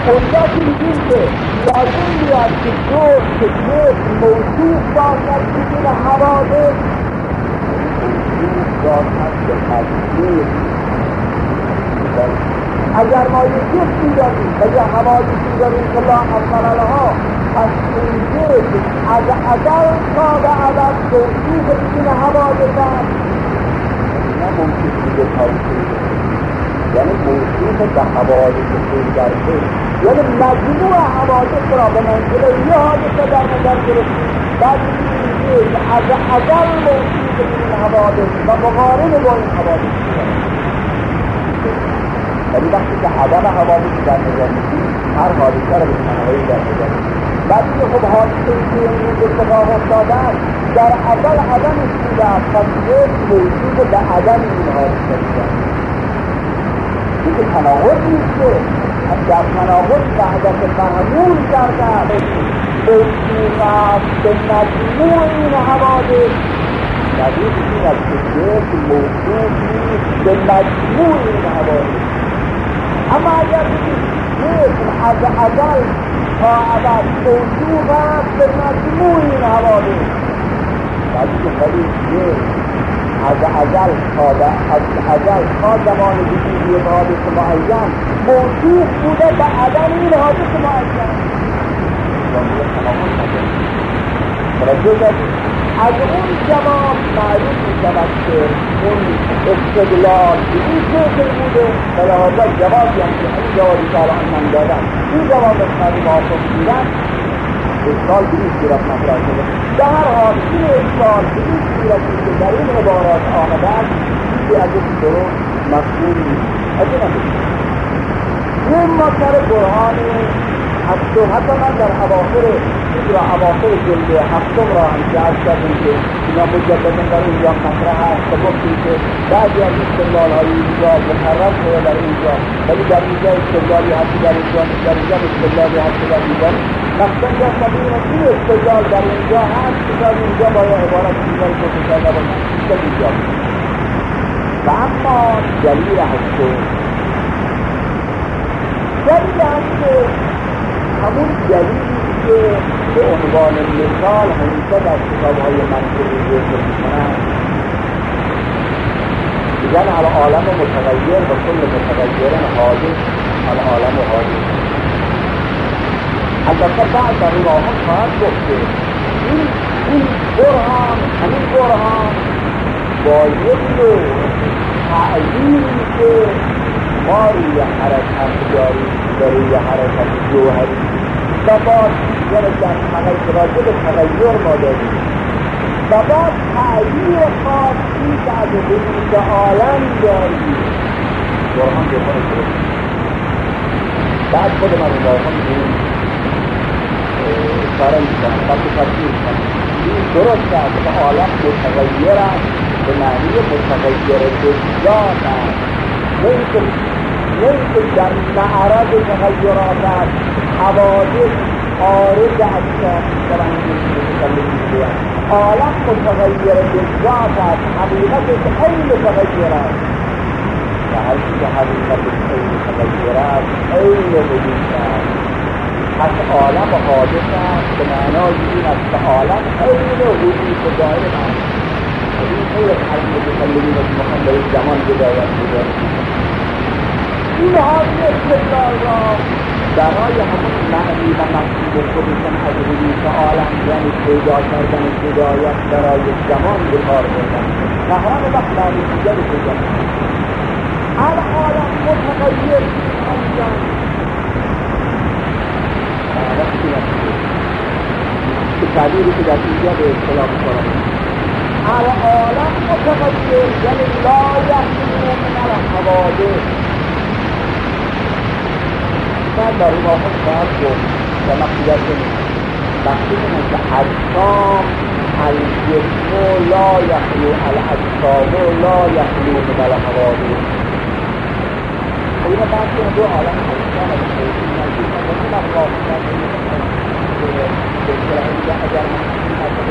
اونجا که میگیم که لازم بیاد که جز که یک موجود باشد بدون حوادث، موجود باشد به تجدید. اگر ما یک جسمی داریم و یه حوادثی داریم که لا اول لها، پس این جسم از ازل تا به ابد موجود بدون حوادث است، نه موجود به تجدید، یعنی موجود به حوادث خود در خود، یعنی مجموع حوادث را به منزله یه حادثه در نظر گرفتیم، بعد می‌بینیم که از ازل موجود بدون حوادث و مقارن با این حوادث شدن. ولی وقتی که عدم حوادث در نظر می‌گیریم، هر حادثه را به تنهایی در نظر می‌گیریم. وقتی که خب حادثه‌ای که امروز اتفاق افتاده است در اول عدمش بوده است، پس یک موجود به عدم این حادثه بوده است. این که تناقض نیست که در تناقض وحدت معمول کرده است، موجود است به مجموع این حوادث. دلیل این است که یک موجود نیست به مجموع این حوادث. اما اگر بگید یک از ازل تا ابد موجود است به مجموع این حوادث، ولی یک از ازل تا زمان وجود یک حادث معین موجود بوده به عدم این حادث معین. از اون جواب معلوم می‌شود که اون استدلال به این شکل بوده و لحاظا جوابی هم که این جوابی که الان من دادم این جواب اصلی موافق بودن، اشکال به این صورت مطرح شده. در هر حال این اشکال به این صورتی که در این عبارات آمده است چیزی از این درست مفهوم نیست. از این هم این مطلب برهان هفتم، حتی من در اواخر جلد هفتم را هم جهاز کردیم که اینا مجددا در اینجا مطرح هست و گفتیم که بعضی از استدلال‌های اینجا مکرر شده در اینجا، ولی در اینجا استدلالی هستی در اینجا استدلالی هستی در اینجا. مقصد یا سبیل این استدلال در اینجا هست که در اینجا باید عبارت دیگری متشکل نباشد در اینجا. و اما دلیل هستم همون دلیلی که به عنوان مثال همیشه در کتاب‌های منطقی ذکر می‌کنند، میگن العالم متغیر و کل متغیر حادث، العالم حادث. البته بعد در این آهان خواهد گفت که این برهان، همین برهان با یک نوع تعلیمی که ما روی حرکت داریم، روی حرکت جوهری و باز یعنی در راجع به تغییر ما داریم و باز تغییر خاصی که از وجود عالم داریم. برهان برهان درست بعد خود من این برهان می‌بینیم اشاره می‌کنم وقتی تفسیر کنم این درست است که عالم متغیر است به معنی متغیر بذات است، نه که در معرض تغییرات است، حوادث عارض از شاهدان می‌شوند. عالم متغیر بذات است، حقیقتش عین تغییر است و هر چیز حقیقتش عین تغییر است عین وجود است. پس عالم حادث است به معنای این است که عالم عین وجود دائم است. این خیلی از متکلمین که می‌خوان در زمان بدایت بگذارند این حاضر استدلال را برای همون معنی و مقصود خودشان از وجود عالم یعنی پیدا کردن هدایت برای زمان به کار بردن و هر وقت معنی دیگر پیدا کردن. العالم متغیر انجام وقتی نشده که تعبیری که در اینجا به اصطلاح می‌کنم العالم متغیر یعنی لا یخلو من الحوادث. من در این آخر خواهد گفت و مقصودت کنید مقصود من که اجسام الجسم لا یخلو الاجسام لا یخلو من الحوادث. خب این بحث کنه دو عالم اجسام از خیلی نزدیک و این اخلاق نزدیک به اصطلاح دیگه اگر این مطلب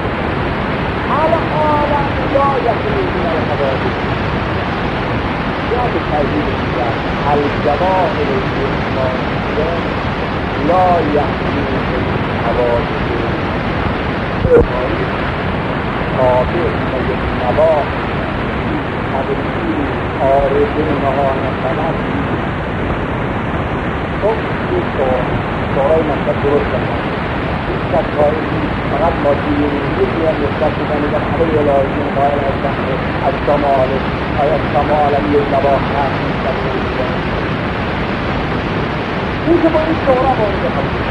العالم لا یخلو من الحوادث. جهت تردید میگن الجواهر الجسمانیه لا یحمل الحوادث تابع و یک نواح تبدیل آرزه نهان فلک. خب این سوال مطلب درست کنم این شکایی فقط مادیه یکی هم نسبت بزنه در همه الهیون قائل هستن از شمال آیا شمال هم یک نواح هست این که با این شهره مورد حضور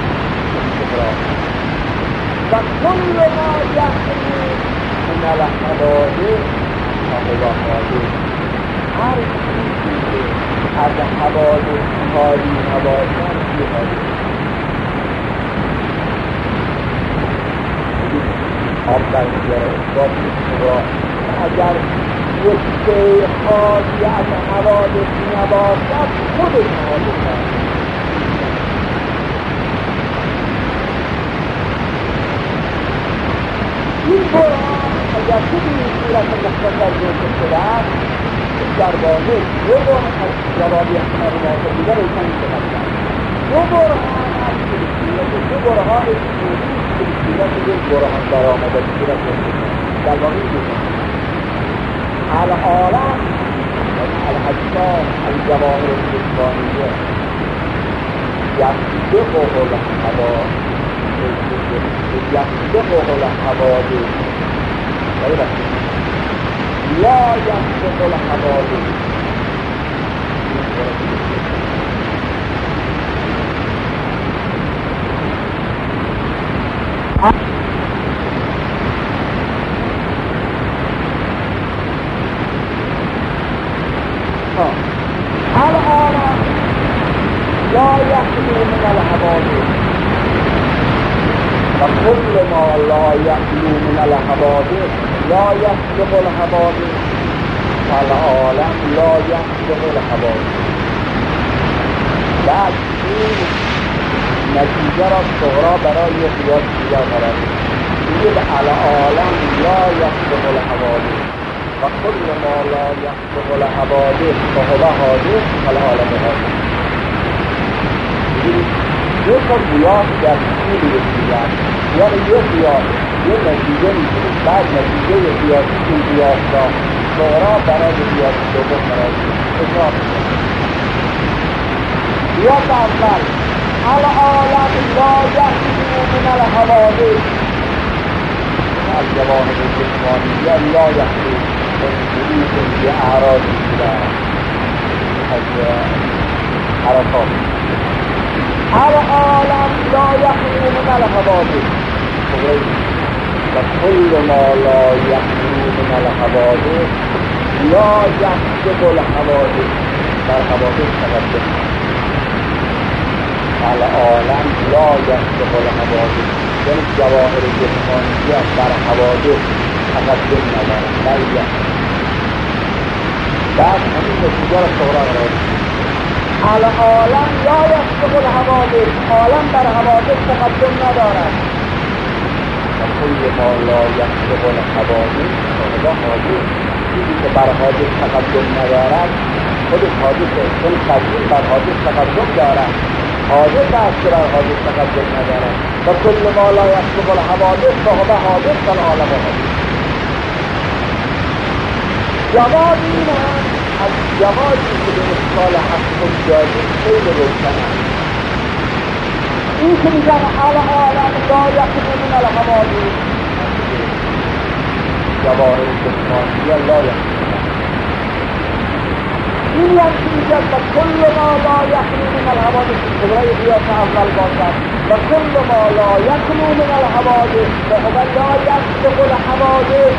و کل ما یحمل من الحوادث فهو حادث. هر چیزی که از حوادث خالی نباشد چی حادث؟ آب در میاره اثبات کبرا. اگر یک شیء خالی از حوادث نباشد خودش حادث است. این قرآن اگر این صورت مختصر ذکر شده است در واقع دو قرآن از جوابی احمد واقع دیگر ایشان می‌شود. دو قرآن از دو قرآن صورت یک قرآن در آمده صورت در واقع العالم الاجسام الجواهر الجسمانیه یصدقه الحوادث يصدقه الحوادث لا يصدق الحوادث. العالم لا يخلو من الحوادث وكل ما لا يخلو من الحوادث لا يصدق الحوادث فالعالم لا يصدق الحوادث. بعد این نتیجه را صغرا برای قیاس دیگر قرار می‌دهد. العالم لا يصدق الحوادث وكل ما لا يصدق الحوادث فهو حادث فالعالم حادث. یک قیاس در طول رسیدن یعنی یک قیاس یک نتیجه می‌گیرید بعد نتیجه قیاسی این قیاس را صغرا برای قیاس دوم قرار می‌دهید. قیاس اول العالم لا يخلو من الحوادث الجواهر الجسمانیه لا يخلو من وجود باعراض از حرکات. العالم لا يخلو من الحوادث وكل ما لا يخلو من الحوادث لا يصدق الحوادث در حوادث تقدم. العالم لا يصدق الحوادث یعنی جواهر جسمانیه در حوادث تقدم ندارد. بعد همین نتیجه را صغرا قرار العالم لا يصدق الحوادث عالم در حوادث تقدم ندارد. وكل ما لا يصدق الحوادث فهو حادث. چیزی که بر حادث تقدم ندارد خودش حادثه چون تقدیم بر حادث تقدم دارد. حادث است که بر حادث تقدم ندارد. وكل ما لا يصدق الحوادث فهو حادث فالعالم حادث. جواب این است از جوابی که به اشکال حق جادی خیلی روشن است. این که میگن العالم لا يخلو من الحوادث جواهر جسمانیه لا يخلو. این یکی میگن و کل ما لا يخلو من الحوادث صغرای قیاس اول باشد و کل ما لا يخلو من الحوادث فهو لا يصدق الحوادث.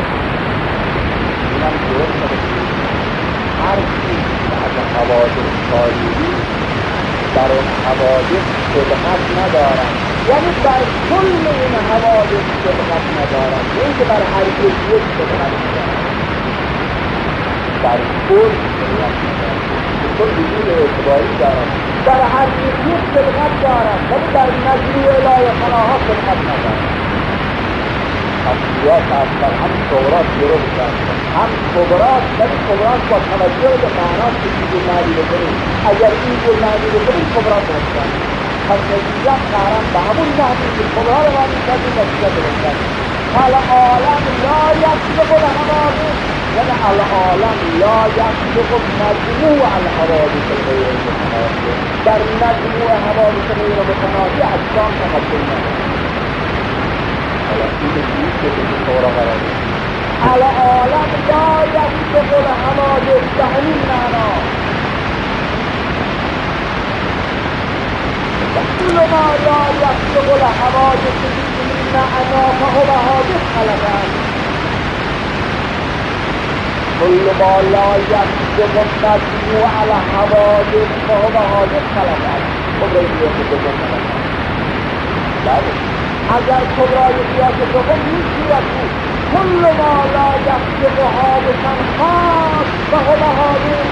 اینم درست هر چیز که از حوادث خالی در اون حوادث صدقت ندارد یعنی در کل این حوادث صدقت ندارد این که بر هر یک صدقت ندارد در کل صدقت ندارد کل وجود اعتباری دارد در هر یک صدقت دارد ولی در مجموع الهی فناها صدقت ندارد. یا اصلا هم صغرات درست کرد هم کبرات، ولی کبرات با توجه به معناست که اینجور معنی بکنیم. اگر اینجور معنی بکنیم کبرات درست کرد، پس نتیجه قرم به همون معنی که کبرا رو معنی کردیم نتیجه درست کرد. العالم لا یصدق الحوادث، یعنی العالم لا یصدق مجموع الحوادث غیر متناهیه. در مجموع حوادث غیر متناهیه اجسام تمثل ندارد. حالا این چیزی که به طور قرار است العالم لا یصدق الحوادث، به همین معنا كل ما لا يصدق الحوادث بمعنى فهو حادث خلقا، كل ما لا يصدق مجموع الحوادث فهو حادث خلقا. اگر کبرای قیاس دوم این صورت بود كل ما لا يصدق حادثا خاص فهو حادث،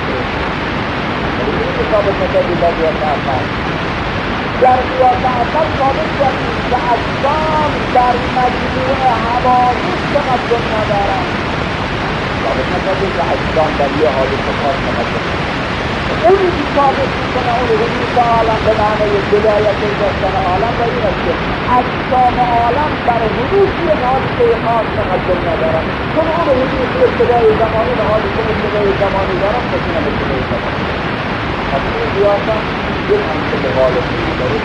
این ثابت نکردی در قیاس اول. در قیاس اول ثابت کردیم که اجسام در مجموع حوادث تمثل ندارند. ثابت نکردیم که اجسام در یه حادث خاص تمثل ندارند. اونی که ثابت میکنه اون حدوث عالم به معنی بدایت داشتن عالم و این است که اجسام عالم در حدوث یک حادثه خاص تمثل ندارند، چون اون حدوث ابتدای زمانی و حادثه ابتدای زمانی دارند کسی ابتدای زمانی. پس این قیاس یک همچه به غالبی دارید.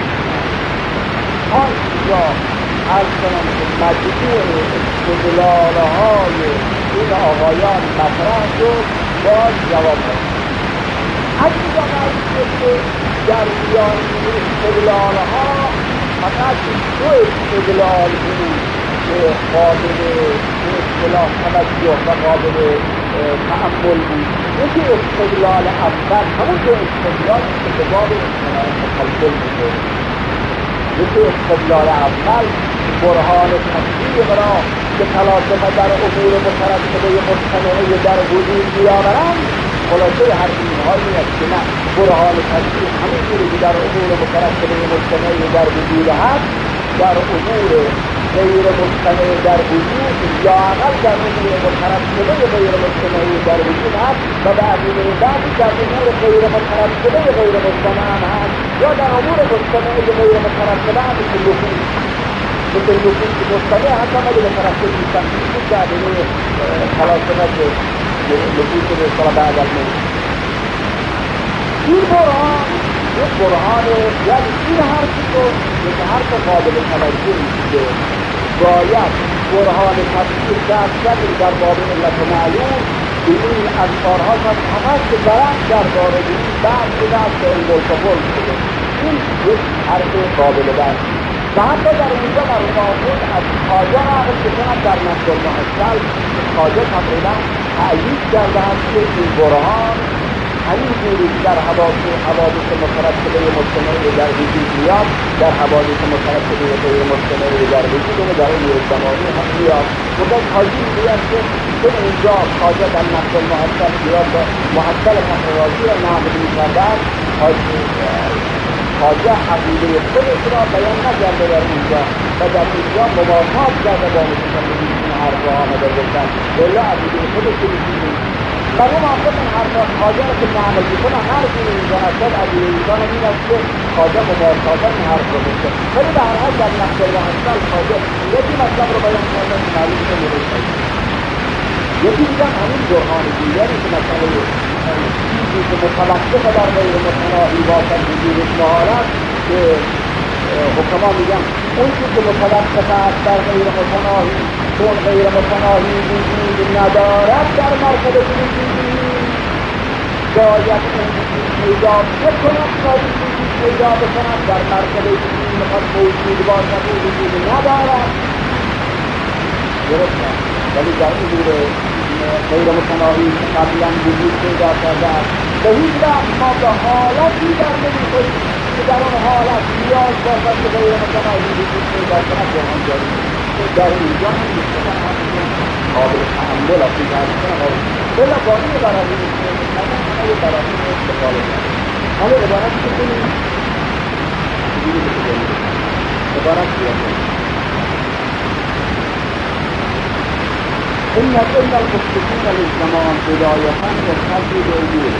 آنجا از کنم که مجموع استدلالهای این آقایان مطرح شد باز جواب دارد. اینجا معلوم که جریان استدلالها فقط دو استدلال بود که قابل اصطلاح توجه و قابل تأمل بود. یکی استدلال اول همون دو استدلال که به باب اصطلاح تسلسل می‌کنه. یکی استدلال اول برهان تصدیق را که تلاطم در امور مترتبه مجتمعی در وجود بیاورند. خلاصه هر اینها این است که نه، برهان تصدیق همین جوری که در امور مترتبه مجتمعی در وجود هست، در امور غیر مجتمعی در وجود یا اقل در امور مترتبه غیر مجتمعی در وجود هست و بعدی در امور غیر مترتبه غیر مجتمع هست یا در امور مجتمعی غیر مترتبه هم مثل نفوذ که مجتمع هست اما به مترتب نیستن که در امور تلاطمات نفوذ به اصطلاح بعد از موت. این برهان یک برهان، یعنی این حرفی رو یک حرف قابل توجه نیست که باید برهان تصدیق در باب علت معلوم به این اذکارها شد همه که درست در باره این بعد به انگلتفل شده. این یک حرف قابل بحث و حتی در اینجا مرمومون از خواجه نقل شدن در نقل المحصل خواجه تقریبا تأیید کرده است که این برهان همین جوری در حوادث مترتبه مجتمعی در وجود میاد، در حوادث مترتبه غیر مجتمعی در وجود و در امور زمانی هم میاد. بودن خواجه میگوید که چون اینجا خواجه در نقل المحصل میاد و محصل فخررازی را نقل میکردن، خواجه عقیده خودش را بیان نکرده در اینجا و در اینجا موافقت کرده با متکلمین این حرفها آمده گفتن ولی عقیده خودش رو می‌کنه. برای موافقت این حرفها خواجه را که نقل میکنه هر جوری اینجا اصلا عقیده ایشان این است که خواجه موافقت این حرف رو میکنه. ولی به هر حال در نقل المحصل خواجه یکی مطلب رو بیان کرده که معلوم نمی‌شه. یکی دیگر همین برهان دیگری که مسئله چیزی که متوقف در غیر متناهی باشد وجود مهارت که حکما میگن اون چیز که متوقف است در غیر متناهی چون غیر متناهی وجود ندارد در مرتبه وجودی باید اون وجود پیدا بکند تا این وجود پیدا بکند در مرتبه وجودی میخواد موجود باشد اون وجود ندارد. درست است، ولی در حضور غیر متناهی قبلا وجود پیدا کرده است به هیچ وقت ما به حالتی در نمی‌کنیم که در آن حالت نیاز باشد که غیر متناهی وجود پیدا کند برهان جاری در اینجا هم می‌کنم قابل تحمل است این حرف بلا باقی برای این همه برای این استفاده کرد. حالا عبارت که کنیم عبارت بیاد إن المخطئين للزمان بداية يرتدوا بأموره.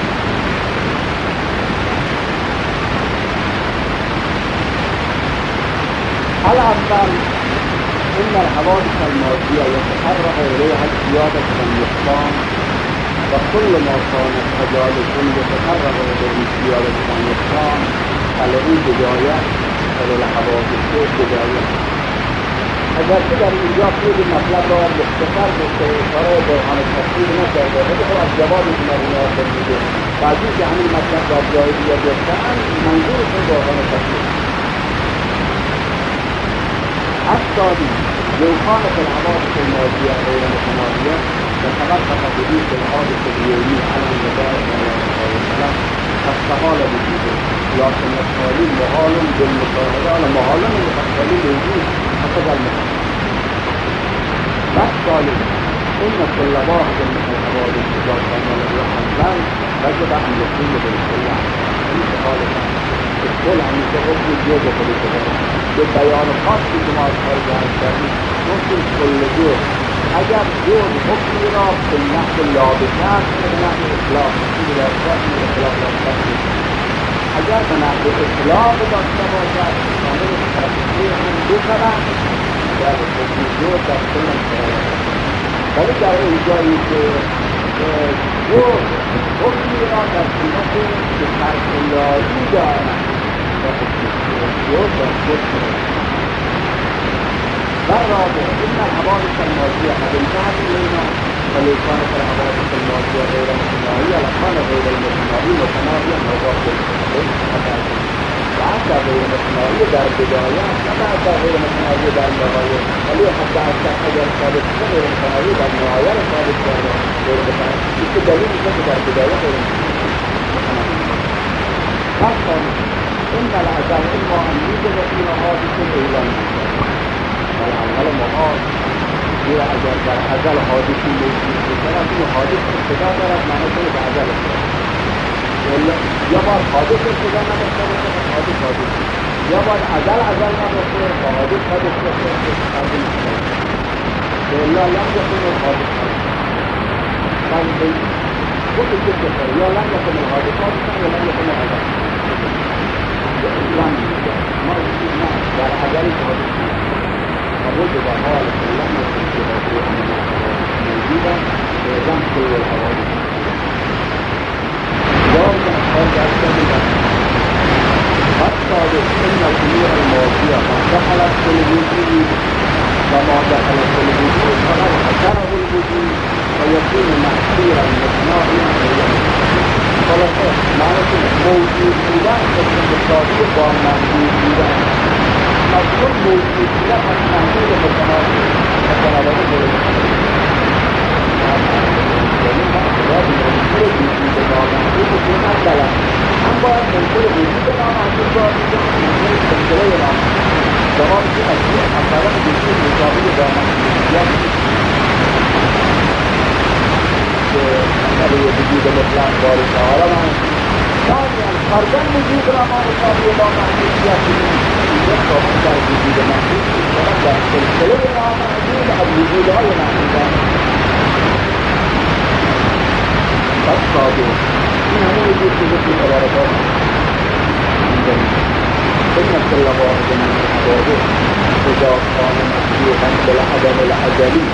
الأول إن الحوادث الماضية يتحرك إليها الزيادة والنقصان، وكل ما كانت كذلك يتحرك إليه الزيادة والنقصان فله بداية وللحوادث بداية. اگر که در اینجا خود مطلب را مختصر بسته اشاره برهان تفصیل نکرده بخور از جوابی که مرمومیات بمیده بعدی که همین مطلب را جای دیگر گفتن منظورشون برهان تفصیل الثاني لو كانت الحوادث الماضية غير متماضية وتوقف حدوث الحادث اليومي على الوباء والسلام فاستحال وجوده، لكن التالي محال بالمشاهدة على محال التالي موجود حسب المحال. والثالث إن كل واحد من الحوادث إذا كان له حملا وجب أن يكون بالكل في حالة الكل عن يتغض الجوجة بالكل ببيان خاصی که ما از خارج کردیم ممکن کل جور اگر جور حکمی را به نحو لابطن به نحو اطلاق به اطلاق اگر به نحو اطلاق داشته باشد شامل تفصیل هم بشود در حکمی جور در کل انتراید ولی در اینجایی که جور حکمی را در صورت که ترکلایی دارد والرابع إن الحوادث الماضية قد انتهت إلينا ولو كانت الحوادث الماضية غير متناهية لكان غير المتناهي متناهيا موضوع وحتى غير متناهية در بداية حتى غير متناهية در نهاية ولو حتى أجل ثابت غير متناهية در نهاية ثابت غير متناهية إذا دليل در بداية غير متناهية إن العزل إما أن يوجد فيه حادث إعلان والعمل محال إذا أجل در عزل حادث موجود بسرعة فيه حادث ابتدا دارد معنی کنید عزل یا باید حادث ابتدا نداشته باشه حادث یا باید عزل نداشته حادث إلا لم يكن الحادث خود الكتب یا لم يكن الحادث ولم يكن العزل الإسلام ما در عجل حادث ووجد حال لم يكن في موضوع موجودا وإعلام كل الحوادث جواب الحوادث الثانية الثالث إن الأمور الماضية قد دخلت في الوجود وما دخلت في الوجود فقد حسنه الوجود ويكون محصورا متناهيا خلاصه معنی که موجود بودن مثل مساوی با محدود بودن مفهوم موجود بودن از محدود متناهی متناهی یعنی باید منکر وجود نامحدود بودن ندارد هم باید منکر وجود نامحدود باشد منکر سلسله نامحدود جواب که از اثر وجود مساوی با محدودیت که مسئله وجود مطلق وارد تعالی ثانيا فرضاً وجود را ما مساوی با محدودیت اینجا ثابت در وجود محدود می‌شود در سلسله نامحدود از وجودهای محدود السادس این همون وجود که ذکر تبارکات إن كل واحد من الحوادث إذا كان مسبوقا بالعدم الأزلي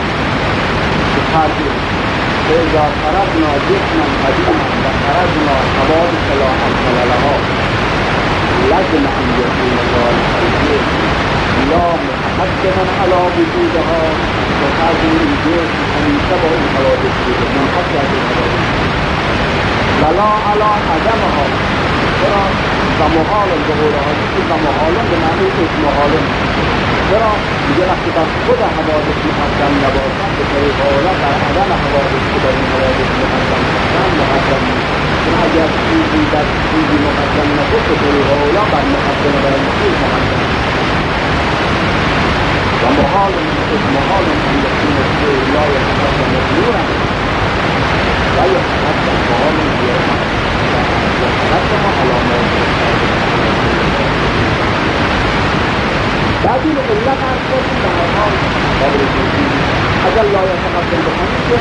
بحاجة فإذا فرضنا جسما قديما وفرضنا حوادث لا أمثل لها لازم أن يكون ذلك الجسم لا متقدما على وجودها وهذه الجسم أن يشبه الحوادث منحصر بالحوادث ولا على عدمها و محال ظهور حادثی و محال به معنی محال چرا میگه وقتی بر خود حوادث مقدم نباشد به طریق اولا در عدم حوادث که در این حوادث مقدم باشند مقدم نیست چون اگر چیزی در چیزی مقدم نشد به طریق اولا بر مقدم بر چیز مقدم و محال ان یکون الشیء لا یتقدم مطلوبا و یتقدم محال يتقدم علامات بعد العلة عرفت معناها قبل الوجود اگر لا يتقبل بکنید که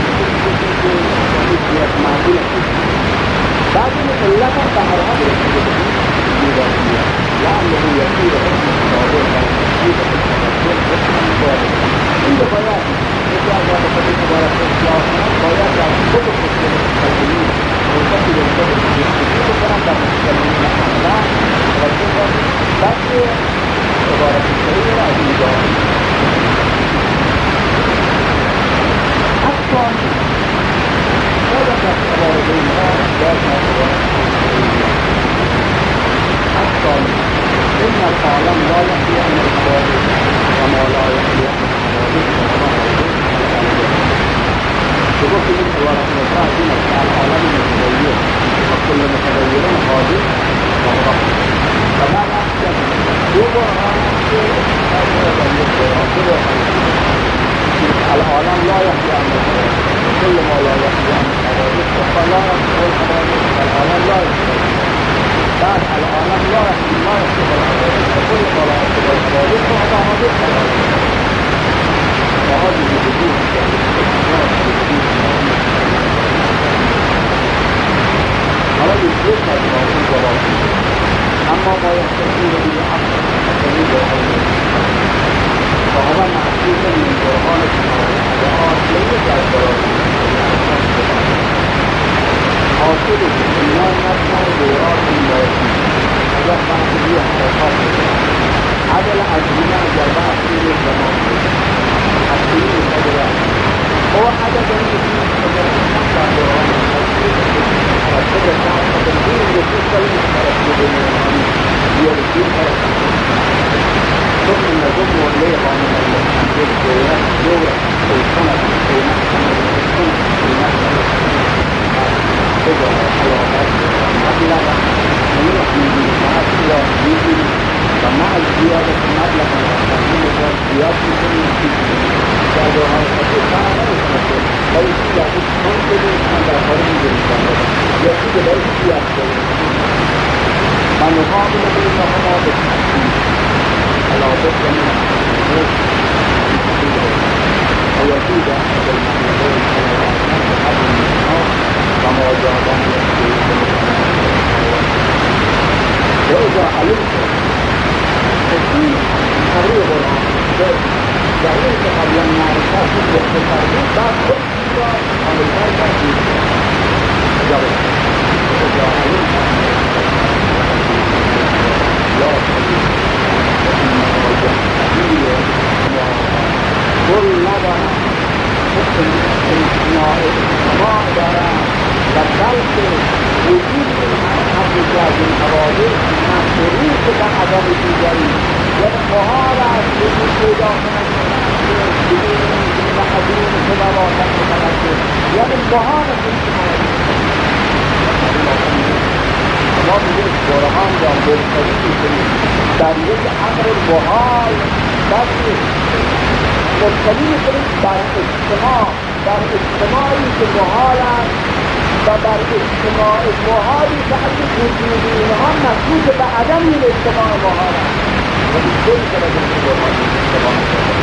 هیچ معقول نیست. بعد این علت هم به هر حال رسیده بکنید می‌دانید لعله یسیر حکم صادر و تشکیل تشکیل حکم صادر. این رو باید یکی از آقای مبارک اصلاح کنند، باید در خود تشکیل مستقلی فرصتی داشته باشید تشکیل بکنند در مستقلی اصلا توجه کنید بلکه عبارت صحیح را از اینجا حتی باید از عبارت اینها باید عبارت حتی إن العالم لا يحيي عن الحوادث كما لا يحيي عن الحوادث كما شبك من عبارة الفاتحة العالم المتغير وكل متغير حادث وهو فمعنى العالم لا يحيي عن الحوادث كل ما لا يحيي عن الحوادث فلا يحيي الحوادث العالم لا يحيي بعد العالم لا يحيي الحوادث وكل ما لا يحيي الحوادث فهذا حادث وهذه بدون حالا یک از این جواب اما ما یحتاجون به عقل فهمی برهان فهو محسوس من برهان الشرائع ليس البراء حاصل الإيمان نفسه دورات المواسم اگر فهمی حرکات عدل عزیمه جربه اصیل زمان اصیل مدرع هو عدد المسلمين در دوران فكده تعرف تنظيم الوصول كلمة ترتب المعنى يرسل ثم النجم والليه عن الحديث دورة دورة في السنة في محكمة السنة في محكمة كده الحلوات المبلغ نروح من المعاد إلى يجي فمع الزيادة في المبلغ التقديم والزيادة في المسجد قالوا هذا الحديث تعالى ليس يعطيك منطقة عند آخرين بالإنسان يأتي بيت يأتي من يقابل بينهما بالتحكيم على ضد من الحدود ويزيد أحد المعنيين على أحد الناس كما جاء وإذا علمت الدين طريق العقل دعوت قبل المعرفة والتقريب بعد كل عن المعرفة جرب وإذا علمت لا تجد كل نظر حكم السماء دارا وبلك وجود حقیقت الحوادث مشروط به عدم دیگری یعنی محال است وجود پیدا کنند و حضور خدا واقع متوجه یعنی محال است ما میگیم قرآن را مبتدی میکنیم در یک امر محال بلکه مبتدی میکنیم در اجتماعی که محال است و بر اجتماع محالی که اگه وجود اینها مشروط به عدم این اجتماع محال است و بیشتر کنه به قرآن اجتماع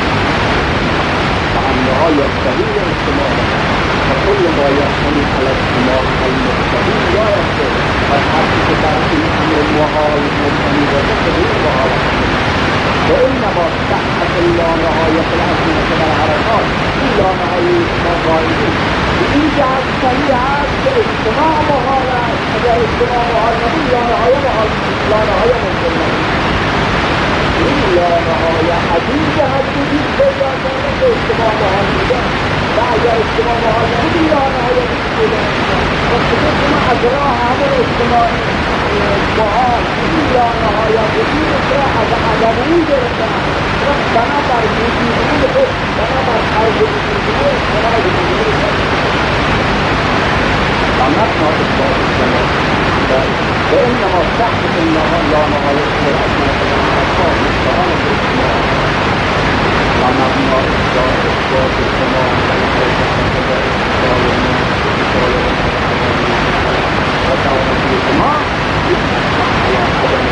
و انها یستحیل اجتماع وكل ما يحمل على اجتماع المبتدی لا يحصل فالحق که در این امر محال مبتدی و تقدیر محال وإنما صحة اللانهایة العظيمة والحركات این لانهایی ما قائلین این جهت صحیح است که اجتماع محال است اگر اجتماع محال نبود لانهایه محال لانهایه ممکن نبود این لانهایه از این جهت وجود پیدا کنه که اجتماع محال بوده و اگر اجتماع محال نبود این لانهایه وجود پیدا کنه و خصوص ما از راه همون اجتماع محال این لانهایه وجود را از عدمی گرفتن بنابر وجود خود بنابر عرض وجود خود بنابر وجود خود ونحن إثبات السماء فإنما صحة لا نهاية للأسماء والحركات مستعانة بالإسماء ونحن إثبات السماء وتعالى السماء على قدم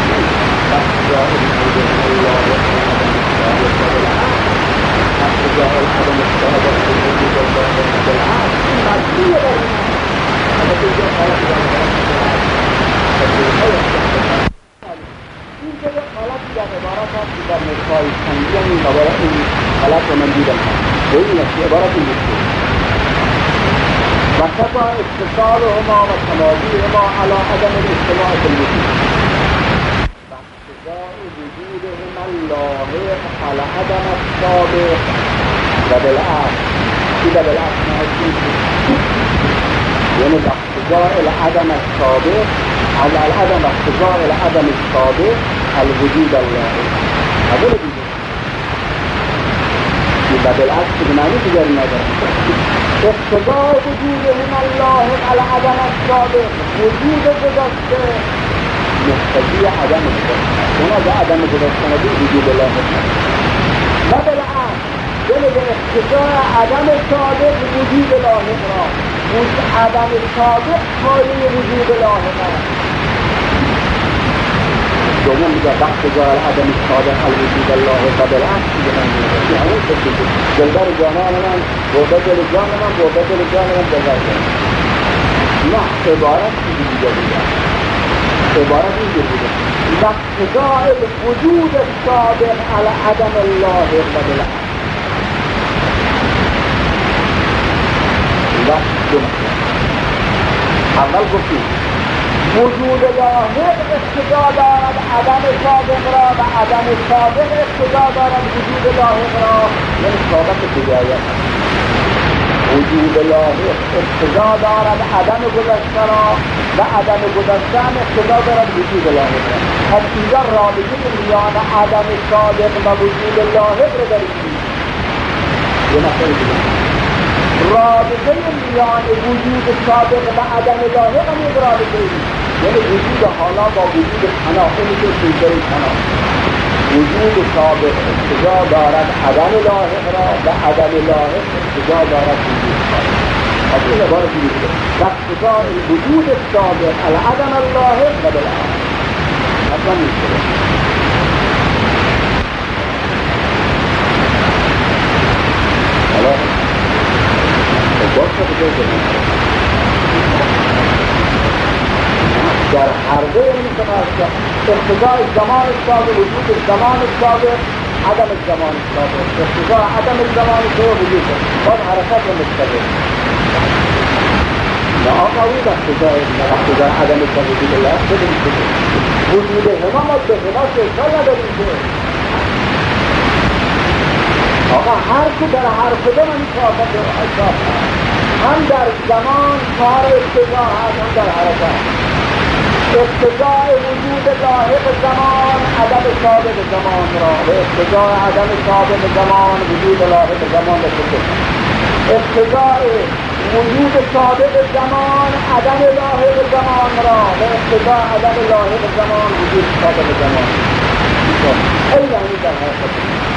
فاحتجاء الحدود الله وسلم وقبل فاحتجاء تنجیه این عبارت این غلط رو من دیدم و این است عبارت این است و کفا اتصالهما و تماضیهما علی عدم الاجتماع فی الوجود و اقتضاء وجودهما اللاحق علی عدم السابق و بالعکس إذا بالعكس ما يكون يعني الاقتضاء العدم السابق على العدم اقتضاء العدم السابق الوجود اللائق هذا اللي بيجي يبقى بالعكس بمعنى تجاري نظر اقتضاء وجودهم اللاحق على عدم السابق وجود گذشته مقتضی عدم گذشته هنا عدم گذشته وجود اللاحق و بالعکس یعنی به اقتضاء عدم سابق وجود لاحق را عدم سابق حالی وجود لاحق را دوم میگه اقتضاء عدم سابق الوجود لاحق و بالعکس یعنی دلبر جانان من و بدل جان من و بدل جان من دلبر جان نه عبارت چیزی دیگه بوده عبارت اینجا بوده اقتضاء وجود سابق علی عدم اللاحق و بالعکس اول گفتیم وجود لاحق اقتضا دارد عدم سابق را و عدم سابق اقتضا دارد وجود لاحق را یعنی سابق بدایت وجود لاحق اقتضا دارد عدم گذشته را و عدم گذشته هم اقتضا دارد وجود لاحق را پس اینجا رابطه میان عدم سابق و وجود لاحق را داریم یه مسئله دیگه رابطه میان وجود سابق و عدم لاحق هم یک رابطه ای یعنی وجود حالا با وجود فنا اینی که سوزه فنا وجود سابق اقتضا دارد عدم لاحق را و عدم لاحق اقتضا دارد وجود سابق از این عبارت دیگه و اقتضا وجود سابق العدم اللاحق و بالعکس اصلا نیست حالا باشه بجای در هر دو میتونه اقتضاء زمان سابق وجود زمان سابق عدم الزمان سابق اقتضاء عدم الزمان سابق وجود باید حرکت و مستقل نه آقا وید اقتضاء عدم الزمان وجود الله وجود هما ما به هما سلطان نداریم که آقا هر که در هر کدام این طاقت احساس هم در زمان کار اقتضا هست هم در حرکت اقتضاء وجود لاحق زمان عدم سابق زمان را و اقتضاء عدم سابق زمان وجود لاحق زمان را کنده اقتضاء وجود سابق زمان عدم لاحق زمان را و اقتضاء عدم لاحق زمان وجود سابق زمان خیلی همین در حرکت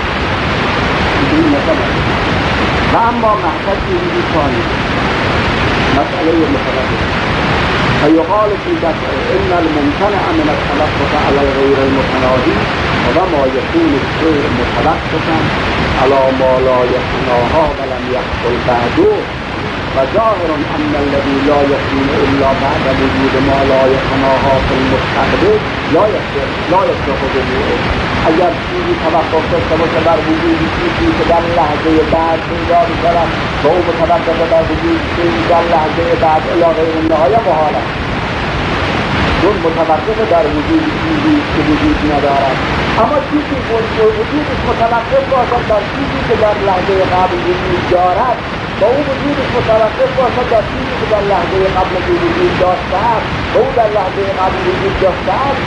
و اما محفظ وجود ثانی مسئله متلقی فيقال في دفع إن الممتنع من التلقف على الغير المتناهي وما يكون الشيء متلقفا على ما لا يتناهى ولم يحصل بعده فظاهر أن الذي لا يكون إلا بعد وجود ما لا يتناهى في المستقبل لا يصح وجوده اگر چیزی توقف داشته باشه بر وجود چیزی که در لحظه بعد پیدا می‌شود و او متوقف بر وجود چیزی در لحظه بعد الی غیر النهایه محال است چون متوقف در وجود چیزی که وجود ندارد اما چیزی که وجودش متوقف باشد در چیزی که در لحظه قبل وجود دارد و او وجودش متوقف باشد در چیزی که در لحظه قبل وجود داشته است و او در لحظه قبل وجود داشته است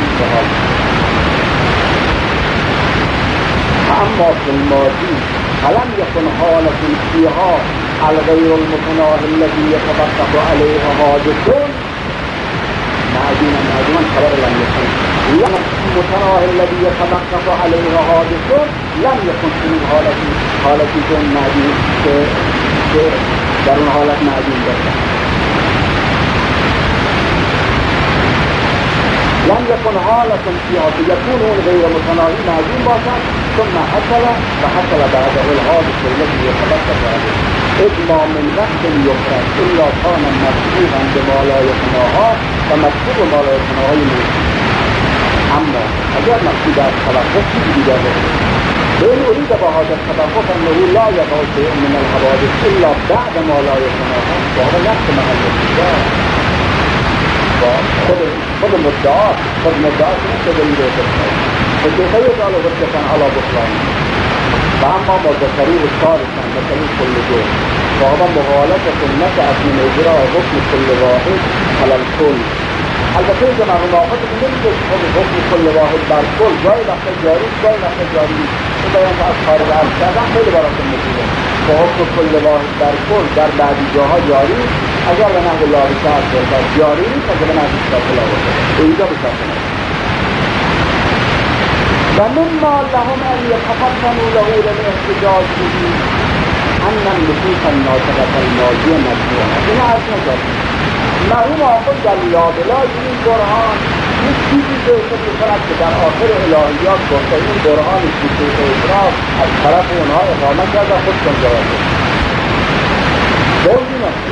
اما في الماضي فلم يكن حالة فيها الغير المتناهي الذي يتوقف عليه حادث معدوما خبر لم يكن المتناهي الذي يتوقف عليه حادث لم يكن في حالة دون معدوم در اون حالت معدوم داشته لم يكن حالة فيها يكون غير متناهي معدوم باشد ثم حصل فحصل بعده الحادث الذي يتوقف عليه إذ ما من وقت يفرد إلا كان مكتوبا بما لا يتناهى فمكتوب ما لا يتناهى اما اگر مقصود از توقف چیزی دیگر باشه بین ارید با حاجت توقف انه لا یقع شیء من الحوادث الا بعد ما لا یتناها وهو نفس محل النزاع. خود مدعا که دلیل اعتراض فكيفية قالوا حجة على بطلان فأما ما ذكروه الثالثا ذكروه كل دور وهذا مغالطة نشأت من إجراء حكم كل واحد على الكل. البته جمع مناقض نمیشه خود حکم کل واحد بر کل جای وقت جاری جای وقت جاری این بیان که از خارج عرض کردن خیلی براتون مفیده که حکم کل واحد بر کل در بعضی جاها جاری اگر به نحو لابسه از برکت جاری نیست اگر به نحو شکل لابسه اینجا بسازه و مما لهم ان يتفطنوا له للاحتجاج به ان النصوص الناطقة الماضية مجموعة. این عرض نجاست مرحوم آقای در لابلای این برهان یک چیزی بهشه می‌کند که در آخر الهیات گفته این برهان شیشه اعتراف از طرف اونها اقامه کرد و خودشون جواب داد. بودی نشد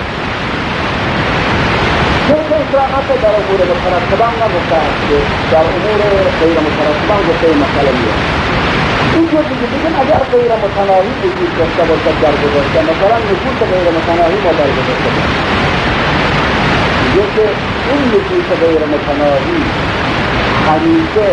چون اصراحت در امور مترتبان نگفتند که در امور غیر مترتبان گفته مسئله میاد. اینجور بگیم اگر غیر متناهی وجود داشته باشد در گذشته مثلا نفوس غیر متناهی ما در گذشته باشد میگه که این نفوس غیر متناهی همیشه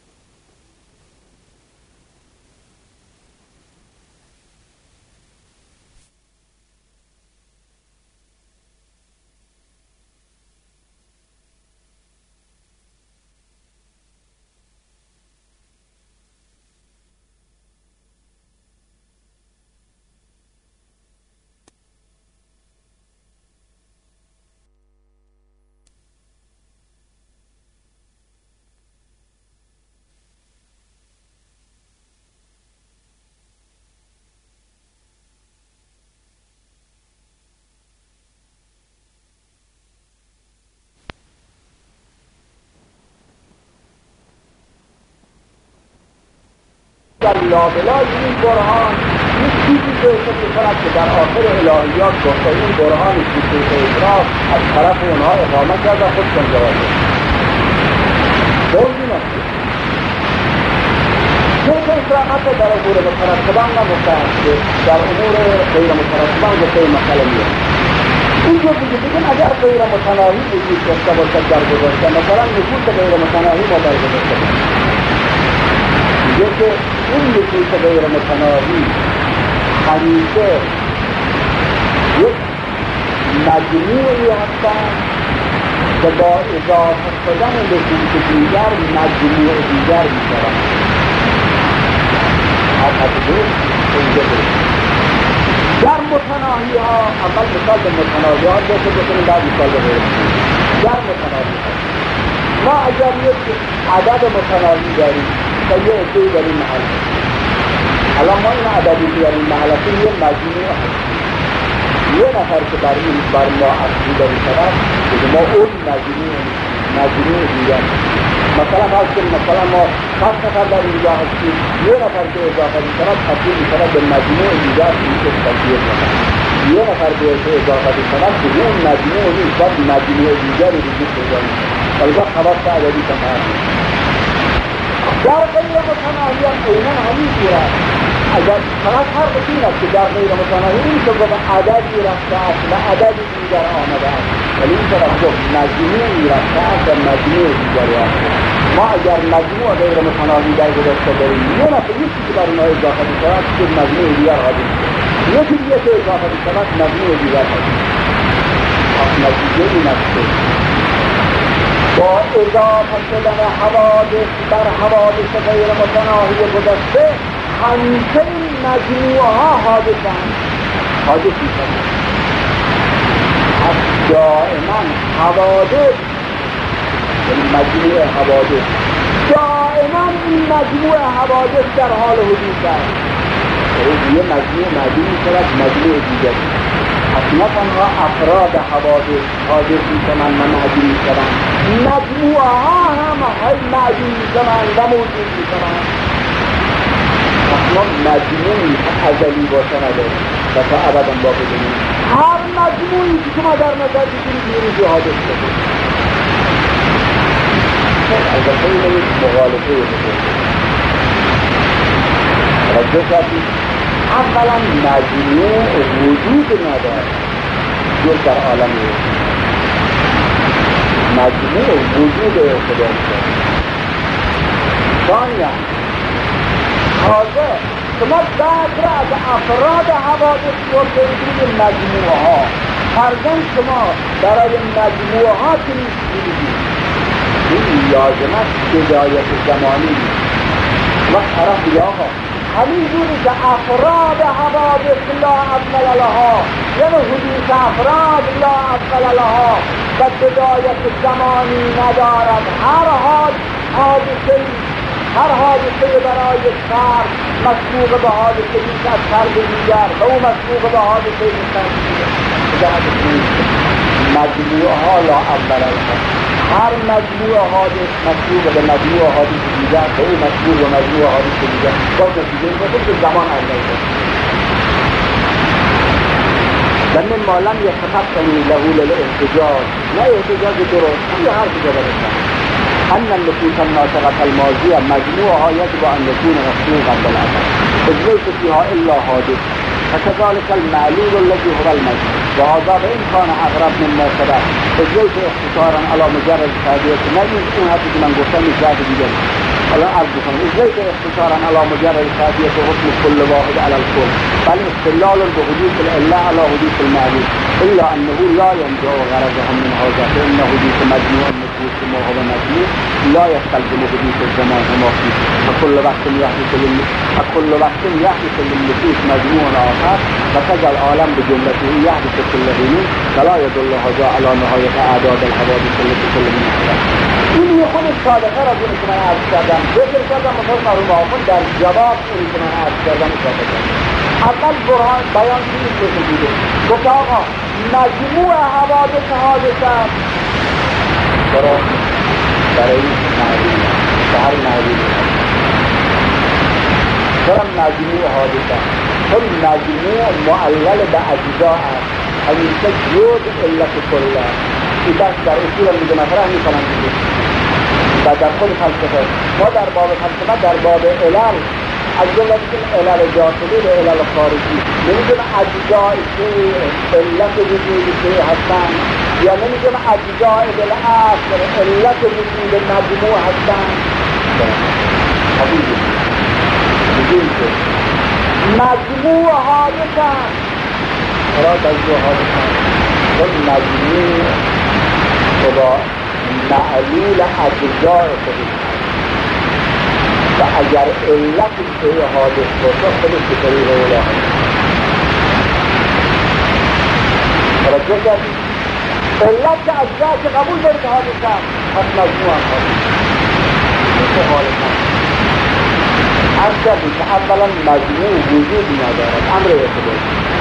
در لابلای این برهان یک چیزی بهشه می‌کند که در آخر الهیات گفته این برهان شیشه اعتراف از طرف اونها اقامه کرد و خودشون جواب داد. بودی نشد چون اصراحت در امور مترتبان نگفتند که در امور غیر مترتبان گفته مسئله میاد. اینجور بگیم اگر غیر متناهی وجود داشته باشد در گذشته مثلا نفوس غیر متناهی ما در گذشته باشد میگه که این نفوس غیر متناهی همیشه یک مجموعی هستند که با اضافه شدن نفوس دیگر مجموع دیگر میشوند. از حدود اینجا برسید در متناهی ها اول مثال به متناهی ها داشته بکنیم بعد مثال به غیر در متناهی ها ما اگر یک عدد متناهی داریم که یه عده‌ای در این محل الان ما این عددی که در این محل هستیم یه مجموعه هست یه نفر که بر ما اصلی داری شود که ما اون مجموعه دیگر مثلا ما 5 نفر در اینجا هستیم یه نفر که اضافه می‌شود تبدیل می‌شود به مجموعه دیگر میشه تبدیل می‌شود یه نفر که اضافه می‌شود به اون مجموعه نیست باید مجموعه دیگری وجود پیدا می‌کند البته خواص عددی که هست در غیر متناهی هم عیناً همین طور است. اگر فقط فرق این است که در غیر متناهی نمیشه گفت عددی رفته است و عددی دیگر آمده است ولی این طرف گفت مجموعی رفته است و مجموع دیگری آمده است. ما اگر مجموع غیر متناهی در گذشته داریم یه نفر یکی که بر اونها اضافه می‌شود که مجموع دیگر حاضر می‌شود یکی دیگه که اضافه می‌شود مجموع دیگر حاضر می‌شود. نتیجه این است که با اضافه شدن حوادث بر حوادث غیر متناهی گذشته همیشه این مجموعه ها حادث میشن از دائما حوادث یعنی مجموعه حوادث دائما این مجموعه حوادث در حال حدوث است یه مجموعه معدوم شود مجموعه دیگر اصلا تنها افراد حادث میشوند و معدوم میشوند مجموعه ها هم معدوم میشوند و موجود میشوند اصلا مجموعی ازلی باشه نداره و تا ابدا باقی بمونه هر مجموعی که شما در نظر بگیرید یه روزی حادث شده میشد البته این یک مغالطه بزرگ. توجه کردید اولا مجموع وجود ندارد جز در عالم مجموع وجود خدا دارد. ثانیا تازه شما بعد را از افراد حوادث بردید مجموعه ها فرزن شما برای مجموعه ها که نیستید این لازمت بدایت زمانی و طرف یاها همین جوری که افراد حوادث لا اول لها یعنی حدوث افراد لا اول لها و بدایت زمانی ندارد. هر حادثه برای فرد مسبوق به حادثه که از فرد دیگر و او مسبوق به حادثه مجموعه ها لا اول لها. هر مجموعه حادث مسبوق به مجموعه حادث دیگر و او مسبوق به مجموعه حادث دیگر با نتیجه میشه که زمان اول و من ما لم يتفقني له للاحتجاج نه احتجاج درست همین حرف جدا بستن ان النفوس الناطقة الماضية مجموعها يجب ان يكون مفروغا بالاثر اذ ليس فيها الا حادث فكذلك المعلول الذي هو المجموع وهذا وان كان اغرب مما سبق اذ ليس اختصارا على مجرد تهدئة نجد اون حدی که من گفتم میشه دیگر الان عرض بکنم اذ ليس اختصارا على مجرد تهدئة حكم كل واحد على الكل بل استدلال بحدوث العلة على حدوث المعلول الا انه لا ينجع غرضهم من هذا فان حدوث مجموع النفوس ما هو مجموع لا يستلزم حدوث الزمان وما فيه فكل وقت يحدث للنفوس مجموع آخر وكذا العالم بجملته يحدث كل حين فلا يدل هذا على نهاية اعداد الحوادث التي كل من احدث. این خود صادقه را که من عرض کردم ذکر کردم مطور معروف آخون در جواب این که من عرض کردم اشاره کردم. اول برهان بیان چیزی که بوده گفت آقا مجموع حوادث حادثه برای معلوم هر معلوم چرا مجموع حادثه چون مجموع معلل به اجزا است همیشه جز علت کله این دست در اصول میگه مطرح میکنم دیگه و در خود فلسفه ما در باب فلسفه در باب علل از جمله علل داخلی و علل خارجی نمیگیم اجزای که علت وجودی که هستن یا نمیگیم اجزای بالاصل علت وجود مجموع هستن حبیبی میگیم که مجموع حادثن را مجموع حادثن چون مجموع خدا معلول اجزای خودی و اگر علت که حادث باشه خودش به طریق اولا توجه کردید علت که اجزا که قبول دارید حادث هم پس مجموع هم حادث میشه حالت هم از کردید که اولا مجموع وجود ندارد امر اعتبار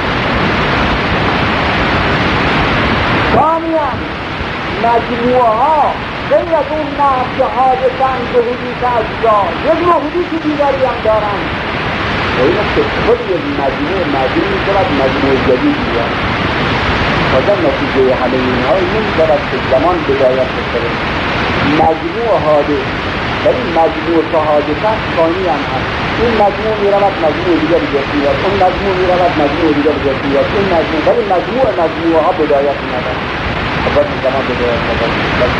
ثانیا مجموعه ها غیر از اون نحو که حادثن به حدوث اجزا یک نوع حدوث دیگری هم دارن و این است که خود یک مجموع میشود مجموع جدید بیاد تازه نتیجه همه اینهای نمیشود که زمان بدایت بکنه مجموع حادث ولی مجموع که حادثن ثانی هم هست این مجموع میرود مجموع دیگر جدید اون مجموع میرود مجموع دیگر جدید این مجموع ولی مجموع ها بدایت ندارد خبر زمان بدایت ندارد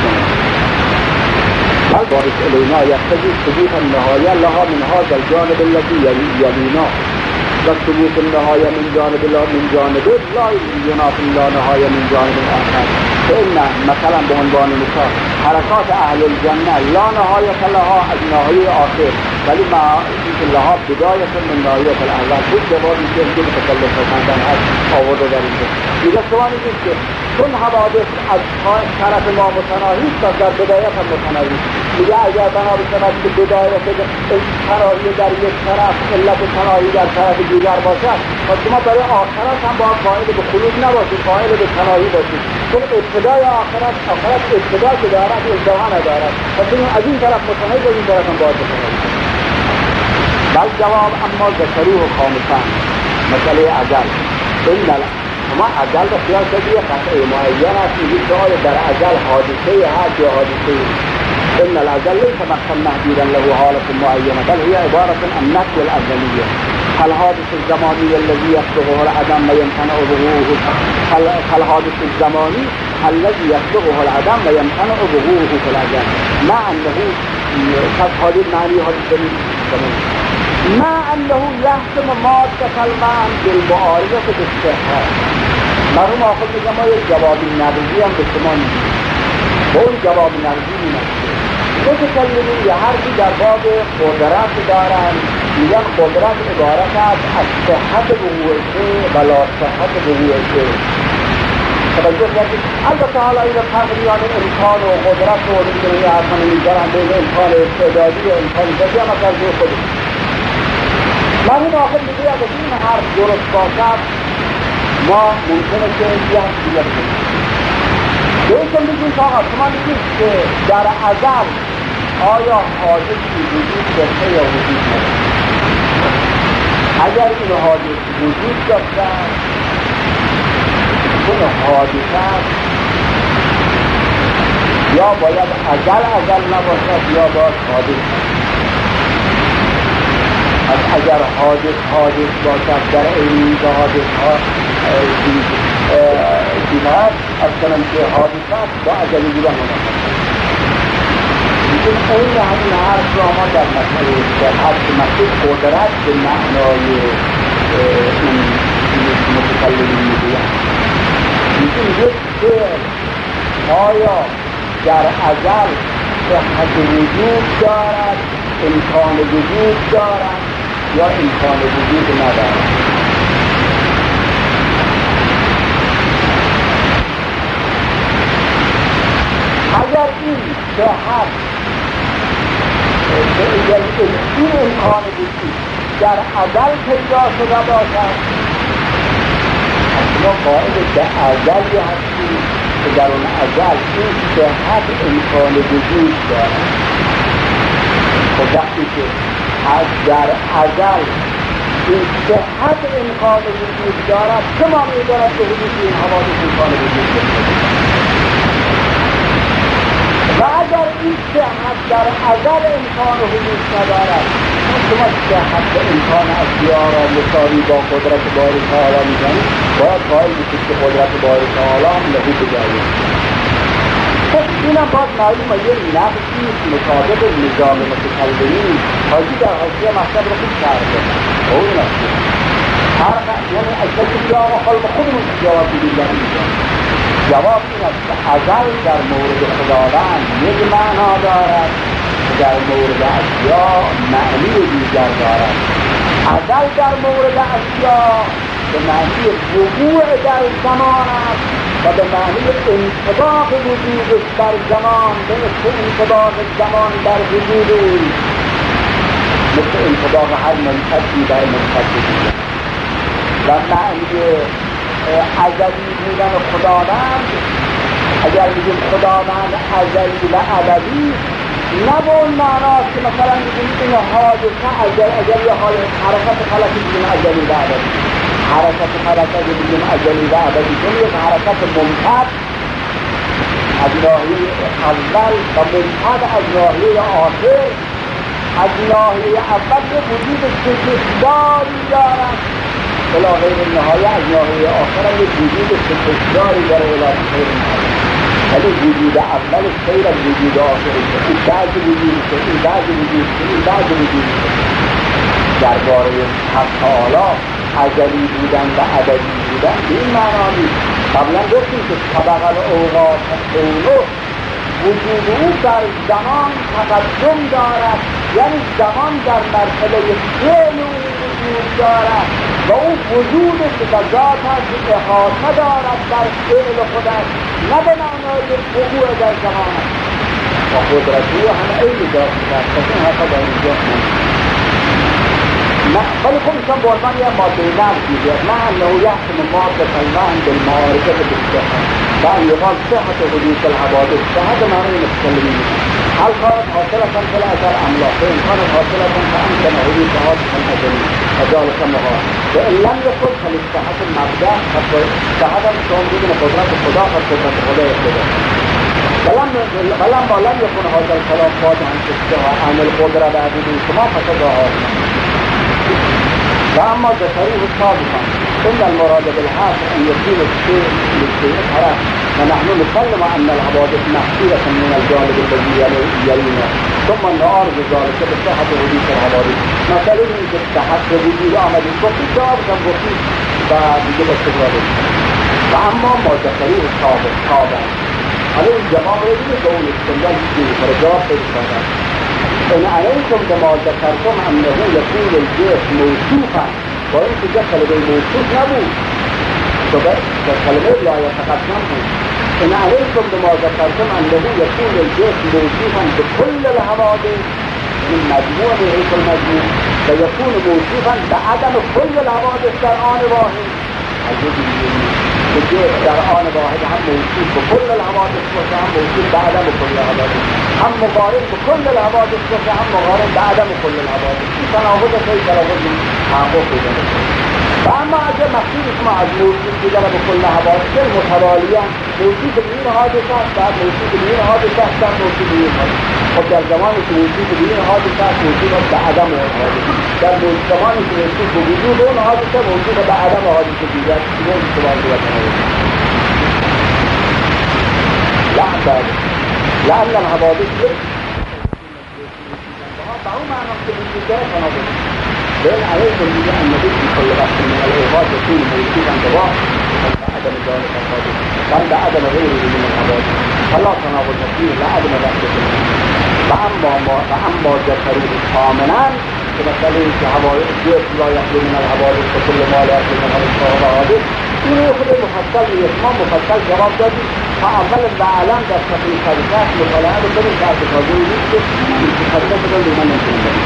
البارس إلينا يقتضي ثبوت النهاية لها من هذا الجانب الذي يلينا وثبوت النهاية من جانب لا ينافي لا نهاية من جانب آخر فإن مثلا بعنوان مثال حركات أهل الجنة لا نهاية لها از نهاية آخر ولی مع لها بداية من نهاية الأول بود جوابی که متکلم فرمودن هست آورده در اینجا دیگه سوالی نیست که چون حوادث از طرف ما متناهی است در بدایت هم متناهی دیگه اگر بنا بشود که بدایت تناهی در یک طرف علت تناهی در طرف دیگر باشد و شما برای آخرت هم باید قائل به خروج نباشید قائل به تناهی باشید چون ابتدای آخرت ابتدا که دارد انتها ندارد و چون از این طرف متناهی از این طرف هم باید متناهی بل جواب اما ذکروه خامسان مسئله اجل شما اجل به خیال کردی قطعه معین است میگید که آیا در اجل حادثه هست یا حادثه إن الأزل ليس بحثا محدودا له حالة معينة، بل هي عبارة عن نفي الأزلية. الحادث الزماني الذي يسبقه العدم ويمتنع ظهوره، الحادث الزماني الذي يسبقه العدم ويمتنع ظهوره في الأزل، مع أنه هذه المعنى حادث الزماني، مع أنه يحكم مادة المعنى بالمعارضة بالصحة. مرحوم آخر میگم ما یک جواب نقضی هم به شما میدیم، با اون جواب نقضی می‌نویسید. متکلمین یه حرفی در باب قدرت دارن، میگن قدرت عبارت است از صحت وقوعه و لا صحت وقوعه. توجه کنید. البته حالا این فرق میان امکان و قدرت و دیگه اصلا میذارن بین امکان استعدادی و امکان ذاتی هم از روی خودش. مرحوم آخر میگه اگه این حرف درست باشد ما ممکنه که یه دیگه بکنیم. بهشون بگیم که آقا شما میگید که در ازل آیا حادثی وجود داشته یا وجود نداشته؟ اگر این حادث وجود داشته اون حادثه یا باید ازل نباشد یا باید حادث. اگر حادث باشد در این حادث ها دیمت از کنم که حادثت با ازلی بودن میگه این همین حرف را ما در مسئله صحت که مسئله قدرت به معنای این متکلمین میگویم میگه که آیا در ازل صحت وجود دارد، امکان وجود دارد یا امکان وجود ندارد؟ اگر این صحت این امکان وجود در ازل پیدا شده باشد، ما قائل به ازلی هستیم که در اون ازل این صحت امکان وجود دارد. خب وقتی که در ازل این صحت امکان وجود دارد چه معنی دارد که وجود این حوادث امکان وجود دارد؟ و اگر این صحت در ازل امکان وجود ندارد، شما صحت به امکان اشیا را مساوی با قدرت باری تعالی می‌کنید، باید قائل بشید که قدرت باری تعالی هم لهو بجایید. خب اینم باز معلومه یه نقصی مطابق نظام متکلمین حاجی در حاشیه مطلب رو خوب کرده. اون نقصی یعنی اصلا که آقا خلق خودمون جواب بدید در اینجا. جواب این است که ازل در مورد خداوند یک معنا دارد که در مورد اشیا معنی دیگر دارد. ازل در مورد اشیا به معنی وقوع در زمان است و به معنی انطباق وجودش در زمان، مثل انطباق زمان در وجودش، مثل انطباق هر منطقی در منطقی دیگر. و معنی ازلی بودن خداوند، اگر بگیم خداوند ازلی و ابدی، نه به اون معناست که مثلا بگیم این حادثه ازلی یا حرکت فلک بگیم ازلی و ابدی. حرکت فلک بگیم ازلی و ابدی چون یک حرکت ممتد از ناحیه اول و ممتد از ناحیه آخر. از ناحیه اول یک وجود ستشداری دارد، بلا غیر نهایه از ناحیه آخر هم یک وجود ستشداری داره بلا غیر نهایه. ولی وجود اول خیر از وجود آخر، این بعض وجود این بعض وجود این بعض وجود درباره حق تعالی ازلی بودن و ابدی بودن به این معنا نیست. قبلا گفتیم که طبق الاوقات اونو وجود او در زمان تقدم دارد، یعنی زمان در مرحله فعل او وجود دارد و او وجودش و ذاتش احاطه دارد در فعل خودش، نه به معنای وقوع در زمان است و قدرت او همه عین ذات است. پس این حقا در اینجا نه، ولی خب ایشان به عنوان یه ماده نفس میگوید نه انه یحکم ماده المعنى بالمعارضة بالصحة و ان یقال صحة حدوث الحوادث. صحت معنی متکلمین هل كانت حاصلة في الأثر أم لا؟ فإن كانت حاصلة فأمكن حدوث حادث أجلي وذلك محال، وإن لم يكن فللصحة المبدأ. صحة شما بدون قدرت خدا قدرت خدا ولما لم يكن هذا الكلام واضحا في السواء عن القدرة بعد شما فسدها. فأما ذكروه سابقا إن المراد بالحاصل أن يكون الشيء للشيء حرام، ونحن نسلم أن الحوادث محصورة من الجانب الذي يلينا، ثم نعرض ذلك بصحة حدوث الحوادث. مثلا إن صحة وجود عمل الكفر جواب كان بسيط فبيجب استقراره. وأما ما ذكروه سابقا عليه الجواب الذي يقول استنجال فيه فرجاب في الصلاة إن عليكم بما ذكرتم أنه يكون الجيش موصوفا وإن تجسل بالموصوف نبو فالكلمة لا يتقدم إن عليكم بما ذكرتم أنه يكون الجيش موصوفا بكل الحوادث من مجموع هيك المجموع فيكون موصوفا بعدم كل الحوادث در آن واحد. الجيش در آن واحد هم موصوف بكل الحوادث وهم موصوف بعدم كل الحوادث، هم مقارن بكل الحوادث وهم مقارن بعدم كل الحوادث. این تناقض خیلی تناقض تحقق پیدا می‌کنه. و اما اگر مقصود شما از موصوف دیگر بكل حوادث متوالیاً موصوف به این حادثه است، بعد موصوف به این حادثه است، بعد موصوف به این حادثه. خب در زمانی که موصوف به این حادثه است موصوف به عدم اون حادثه، در زمانی که موصوف به وجود اون حادثه موصوف به عدم حادثه دیگر. این اشتباه دیگر لأن الحوادث بعض معنى التبديلات ونظر لأن عليكم بجاء النبي في كل وقت من الأوقات يكون موجودا بواقع عدم ذلك الحوادث وعند عدم غيره من الحوادث فلا تناقض فيه لا عدم ذلك وأما ذكروه كاملا كمثل الجيش لا يخلو من الحوادث وكل ما لا يخلو من الحوادث این خود مفصل ما مفصل جواب دادیم و اول بعلم در صفحه خریطات مطالعه بکنیم که ارتکازه نیست که خریطات بکنیم دیگه من نمیتونیم داریم.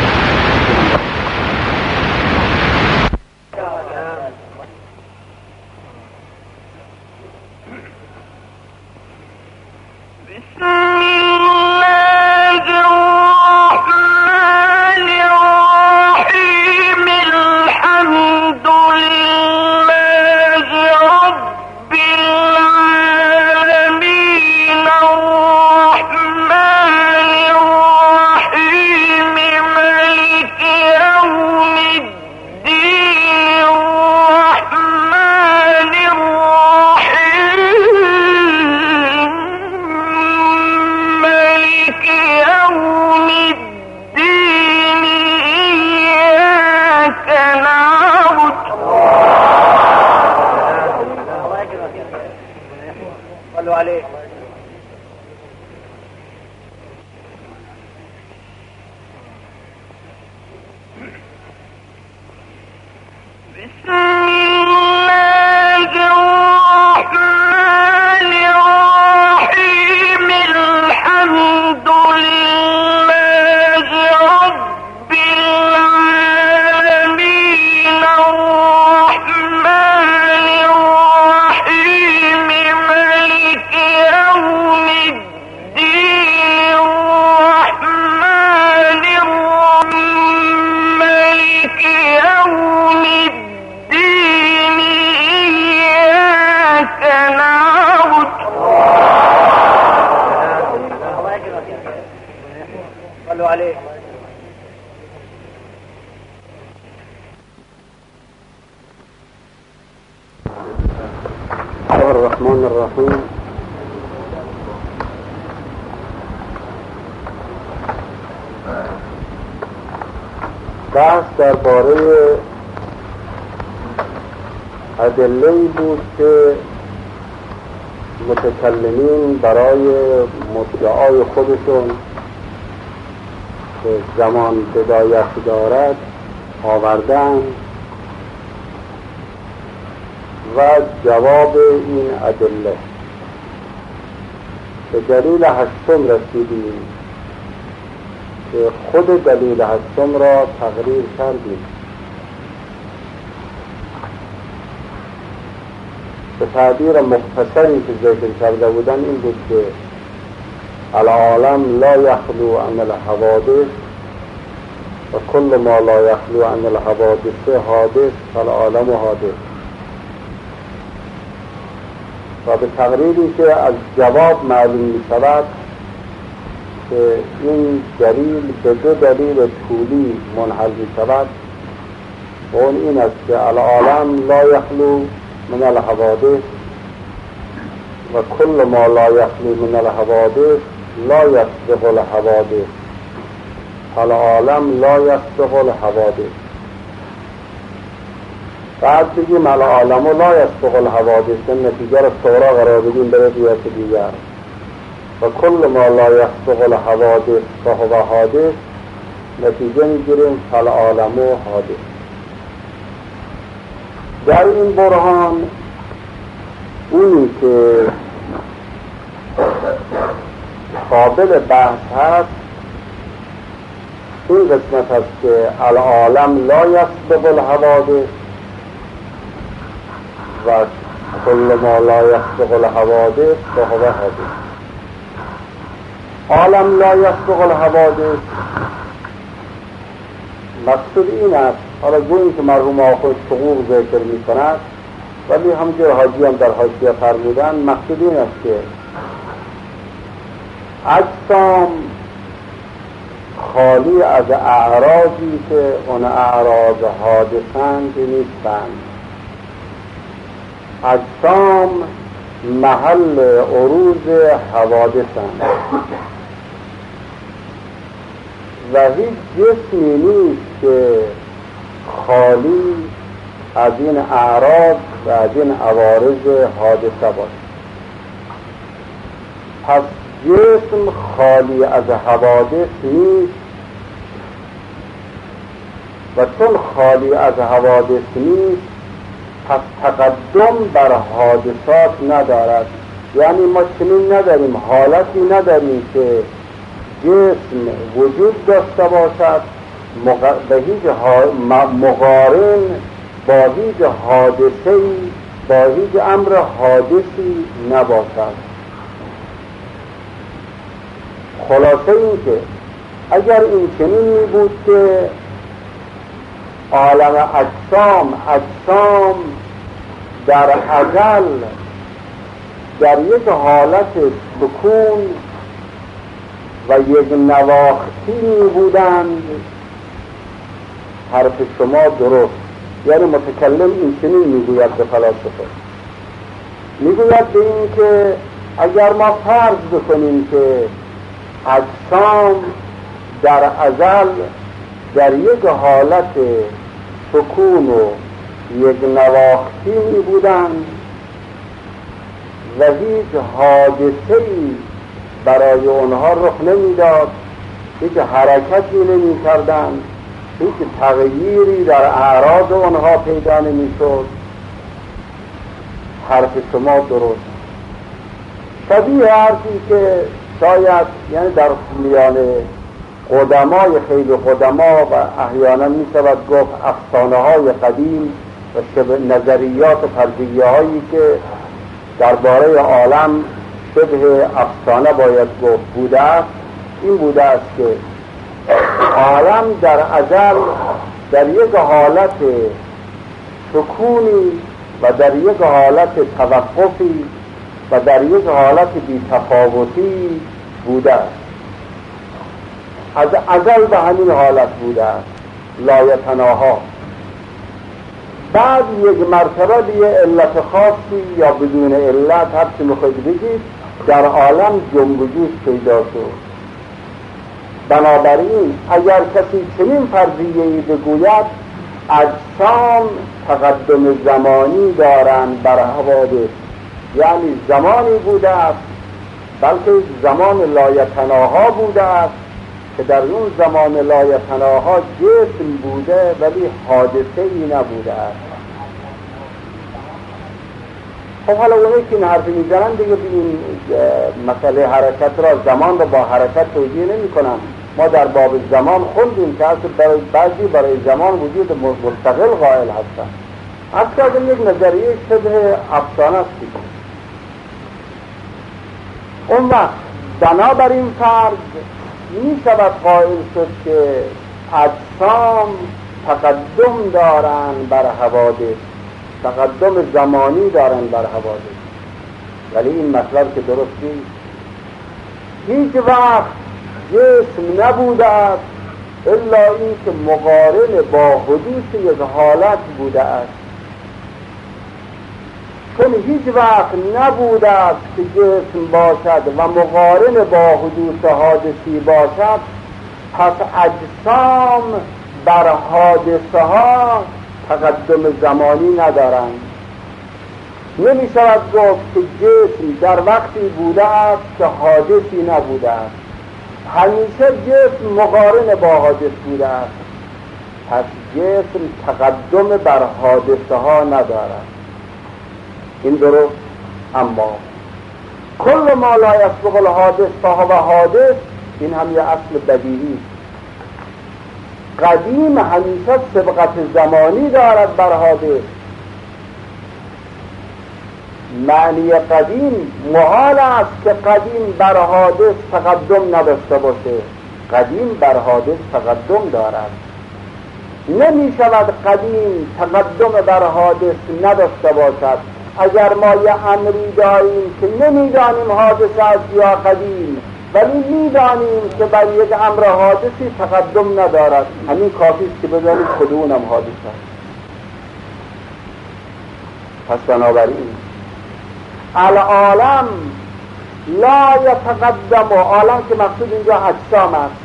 الرحمن الرحیم. بحث درباره ادله‌ای بود که متکلمین برای مدعای خودشون که زمان بدایت دارد آوردن و جواب این ادله به دلیل هشتم رسیدیم که خود دلیل هشتم را تقریر کردیم. به تعبیر مختصری که ذکر کرده بودن این بود که العالم لا یخلو عن الحوادث و کل ما لا یخلو عن الحوادث حادث فالعالم حادث. و به تقریری که از جواب معلوم می شود که این دلیل به دو دلیل طولی منحل می شود و اون این است که العالم لا یخلو من الحوادث و کل ما لا یخلو من الحوادث لا یسبق الحوادث، العالم لا یسبق الحوادث. بعد بگیم العالم لا یسبق الحوادث، نتیجه را سورا قرار بدیم به روایت دیگر و کل ما لا یسبق الحوادث فهو حادث، نتیجه میگیریم العالم حادث. در این برهان اونی که قابل بحث هست این قسمت هست که العالم لا یسبق الحوادث و کل ما لا یسبق الحوادث فهو حادث. عالم لا یسبق الحوادث مقصود این است، حالا گویی که مرحوم آخوند حقوق ذکر می کند ولی همجور حاجی هم در حاشیه فرمودن، مقصود این است که اجسام خالی از اعراضی که اون اعراض حادثند نیستند. اجسام محل عروض حوادثند و هیچ جسمی نیست که خالی از این اعراض و از این عوارض حادثه باشد. پس جسم خالی از حوادث نیست و چون خالی از حوادث نیست پس تقدم بر حادثات ندارد. یعنی ما چنین نداریم، حالتی نداریم که جسم وجود داشته باشد به هیچ مقارن با هیچ حادثه‌ای، با هیچ امر حادثی نباشد. خلاصه این که اگر این چنین می بود که عالم اجسام در ازل در یک حالت سکون و یک نواختی می بودند، حرف شما درست. یعنی متکلم این چنین می گوید به فلاسفه، می گوید به این که اگر ما فرض بکنیم که اجسام در ازل در یک حالت سکون و یک نواختی می بودند و هیچ حادثه‌ای برای اونها رخ نمیداد، هیچ حرکتی نمی کردند، هیچ تغییری در اعراض اونها پیدا نمی شد، حرف شما درست. شبیه حرفی که شاید یعنی در میان قدمای خیلی قدما و احیانا می شود گفت افسانه های قدیم و نظریات فرضیه هایی که درباره عالم شبه افسانه باید گفت بوده است، این بوده است که عالم در ازل در یک حالت سکونی و در یک حالت توقفی و در یک حالت بی‌تفاوتی بوده است. از ازل به همین حالت بوده است، لا یتناها. بعد یک مرتبه به یه علت خاصی یا بدون علت هر چی میخواید بگید در عالم جنب و جوش پیدا شد. بنابراین اگر کسی چنین فرضیه‌ای بگوید اجسام تقدم زمانی دارند بر حوادث، یعنی زمانی بوده است، بلکه زمان لایتناها بوده است که در اون زمان لایتناها جسم بوده ولی حادثه‌ای نبوده است. خب حالا اونایی که این حرفی میزنن دیگه این مسئله حرکت را، زمان را با حرکت توجیه نمی کنن. ما در باب زمان خوندیم که بعضی برای زمان وجود مستقل قائل هستن. اصلا یک نظریه شبه افسانه است. اون وقت بنابراین فرض می شود قائل شد که اجسام تقدم دارن بر حوادث، تقدم زمانی دارن بر حوادث. ولی این مطلب که درست نیست. هیچ وقت جسم نبوده است الا این که مقارن با حدوث یک حالت بوده است. چون هیچ وقت نبوده است که جسم باشد و مقارن با حدوث حادثی باشد، پس اجسام بر حادثه ها تقدم زمانی ندارند. نمی شود گفت که جسم در وقتی بوده است که حادثی نبوده است. همیشه جسم مقارن با حادث بوده است، پس جسم تقدم بر حادثه ها ندارد. این درست. اما کل ما لا یسبق الحادث فهو حادث، این هم یه اصل بدیهی. قدیم همیشه سبقت زمانی دارد بر حادث. معنی قدیم محال است که قدیم بر حادث تقدم نداشته باشه. قدیم بر حادث تقدم دارد. نمی شود قدیم تقدم بر حادث نداشته باشد. اگر ما یه امری داریم که نمیدانیم حادث است یا قدیم، ولی میدانیم که بر یک امر حادثی تقدم ندارد، همین کافی است که بدانیم کدومم حادث است. پس بنابراین العالم لا یتقدم، عالم که مقصود اینجا اجسام است.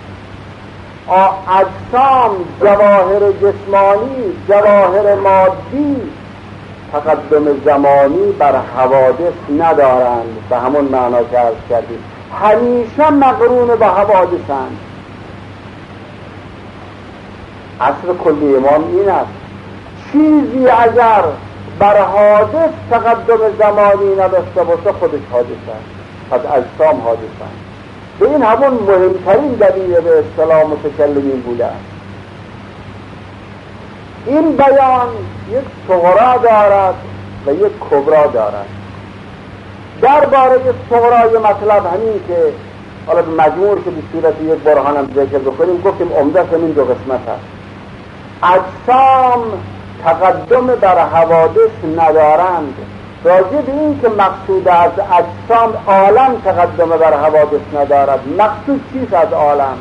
اجسام جواهر جسمانی، جواهر مادی تقدم زمانی بر حوادث ندارند. به همون معنا که عرض کردیم همیشه مقرون به حوادثند. اصل کلی امام این است چیزی اگر بر حادث تقدم زمانی نداشته باشه خودش حادث است، پس اجسام حادثند. به این همون مهمترین دلیل به اصطلاح متکلمین بوده است. این بیان یک صغرا دارد و یک کبرا دارد. درباره صغرای مطلب همین که حالا به مجموع که به صورت یک برهانم ذکر بکنیم، گفتیم عمده همین دو قسمت هست. اجسام تقدم بر حوادث ندارند. راجع به این که مقصود از اجسام عالم تقدم بر حوادث ندارد، مقصود چیست از عالم؟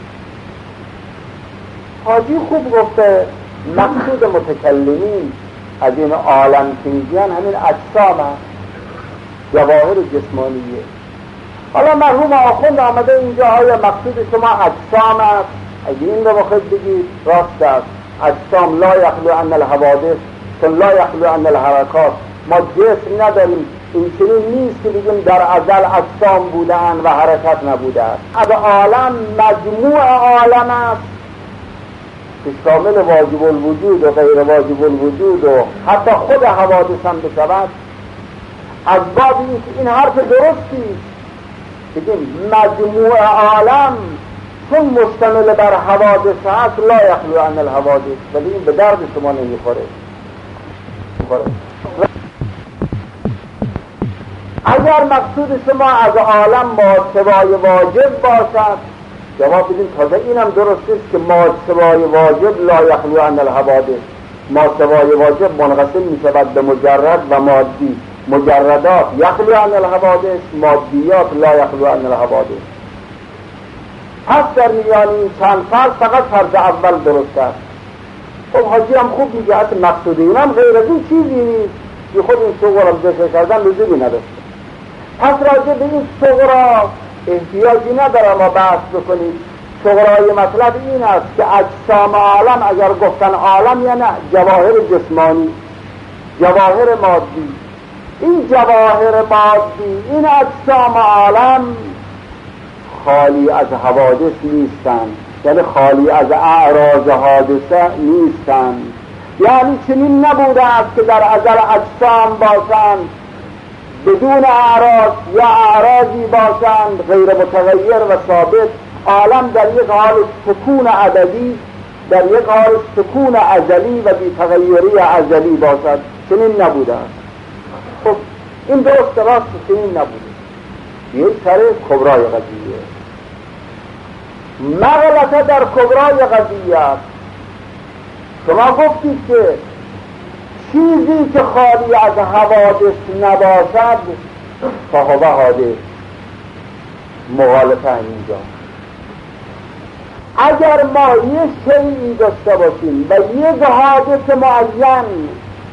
حاجی خوب گفته مقصود متکلمین از این عالم که میگن همین اجسام هست، جواهر جسمانیه. حالا مرحوم آخوند آمده اینجا آیا مقصود شما اجسام است؟ اگه این رو بخواید بگید راست است. اجسام لا یخلو عن الحوادث، چون لا یخلو عن الحرکات. ما جسم نداریم، این چنین نیست که بگیم در ازل اجسام بودن و حرکت نبوده است. از عالم مجموع عالم است که شامل واجب الوجود و غیر واجب الوجود و حتی خود حوادث هم بشود. از باب این حرف درستی بگیم مجموع عالم چون مشتمل بر حوادث هست لا یخلو عن الحوادث، ولی این به درد شما نمیخوره. اگر مقصود شما از عالم ماسوای واجب باشد، جواب بدین تازه اینم درست است که ماسوای واجب لا یخلو عن الحوادث. ماسوای واجب منقسم میشود به مجرد و مادی. مجردات یخلو عن الحوادث، مادیات لا یخلو عن الحوادث. پس در میان این چند فرض فقط فرض اول درست است. خب حاجی هم خوب میگه اصلا مقصود اینم غیر از این چیزی نیست که خود این صغرا ذکر کردن لزومی نداشته. پس راجع به این صغرا احتیاجی نداره ما بحث بکنید. صغرای مطلب این است که اجسام عالم اگر گفتن عالم یا نه جواهر جسمانی، جواهر مادی، این جواهر مادی، این اجسام عالم خالی از حوادث نیستند، یعنی خالی از اعراض حادثه نیستند. یعنی چنین نبوده است که در ازل اجسام باشند بدون اعراض یا اعراضی باشند غیر متغیر و ثابت. عالم در یک حال سکون عددی، در یک حال سکون ازلی و بی تغییری ازلی باشد، چنین نبوده است. خب این درست راست چنین نبوده. یک سر کبرای قضیه مغلطه در کبرای قضیه است. شما گفتید که چیزی که خالی از حوادث نباشد فهو حادث مخالفه اینجا. اگر ما یه شیئی داشته باشیم و یک حادث معین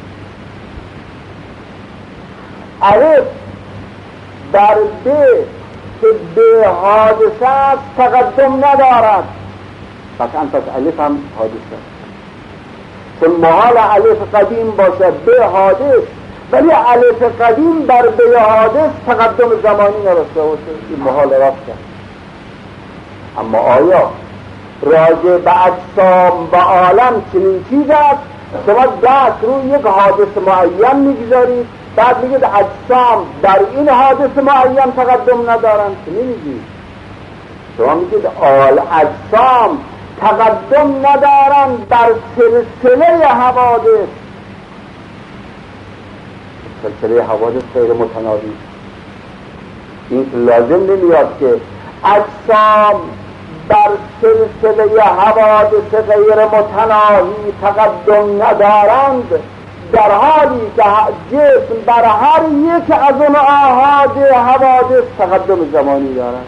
الف در ب که به حادثه است تقدم ندارد، پس الف هم حادثه است، چون محال الف قدیم باشه به حادث، ولی الف قدیم بر به حادث تقدم زمانی نداشته باشه، این محال رفته. اما آیا راجع به اجسام و عالم چنین چیز است؟ شما دست روی یک حادث معین میگذارید، بعد میگید اجسام در این حادث معین تقدم ندارند، چنین میگید؟ شما میگید اجسام تقدم ندارند در سلسله حوادث. سلسله حوادث غیر متناهی، این لازم نمیاد که اجسام در سلسله حوادث غیر متناهی تقدم ندارند، در حالی که جسم بر هر یک از اون آحاد حوادث تقدم زمانی دارد.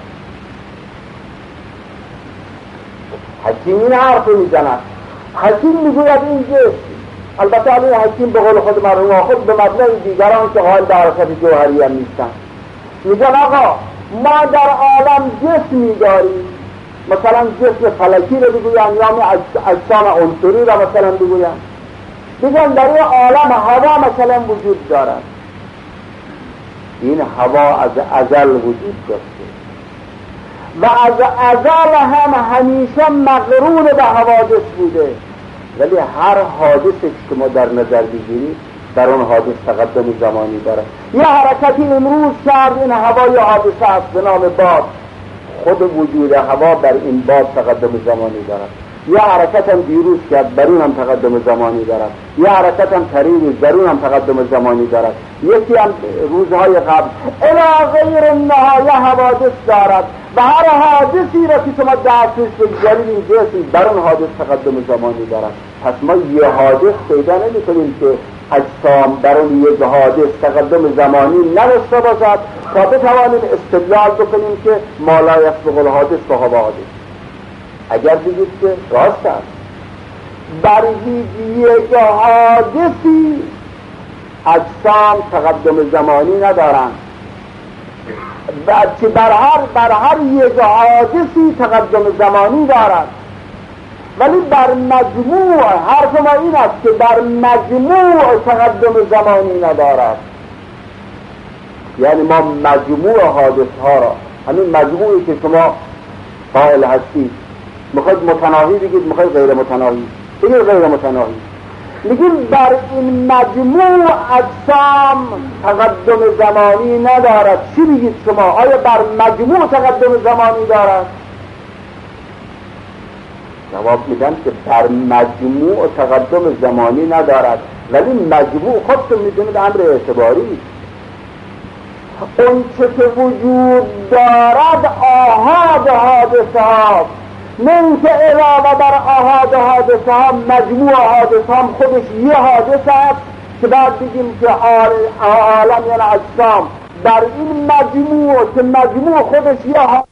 حکیم این حرف میزند. حکیم میگوید این جسم، البته علی حکیم به قول خود مرحوم خود به مبنای دیگران که قائل به حرکت جوهری هم نیستن، میگن آقا ما در عالم جسمی داریم، مثلا جسم فلکی رو بگویم یا اجسام عنصری رو مثلا بگویم، بگن در این عالم هوا مثلا وجود دارد. این هوا از ازل وجود داشته و از ازل هم همیشه مقرون به حوادث بوده، ولی هر حادثی که ما در نظر بگیریم در اون حادث تقدم زمانی داره. یه حرکتی امروز کرد، این هوای حادثه است به نام باد، خود وجود هوا بر این باد تقدم زمانی دارد. یه حرکت هم دیروز کرد، بر اون هم تقدم زمانی دارد. یه حرکت هم پریروز، بر اون هم تقدم زمانی دارد. یکی هم روزهای قبل الی غیر نهایه حوادث دارد و هر حادثی را که شما دستش بگذارید این جسم بر اون حادث تقدم زمانی دارد. پس ما یه حادث پیدا نمی کنیم که اجسام در اون یک حادث تقدم زمانی نداشته باشد تا بتوانیم استدلال بکنیم که ما لا یسبق الحادث فهو حادث. اگر بگید که راست است بر یک حادثی اجسام تقدم زمانی ندارند و که بر هر یک حادثی تقدم زمانی دارند، ولی بر مجموع حرف ما این است که بر مجموع تقدم زمانی ندارد. یعنی ما مجموع حادث ها را، همین مجموعی که شما قائل هستید، میخواید متناهی بگید، میخواید غیر متناهی بگید، غیر متناهی میگیم بر این مجموع اجسام تقدم زمانی ندارد. چی بگید شما؟ آیا بر مجموع تقدم زمانی دارد؟ جواب میدن که بر مجموع تقدم زمانی ندارد، ولی مجموع خودتون میدونید امر اعتباری، اون چه که وجود دارد آحاد حادثه ها، نه اینکه علاوه بر آحاد حادثه ها مجموع حادثه هم خودش یه حادثه است که بعد بگیم که عالم یعنی اجسام در این مجموع که مجموع خودش یه حادثه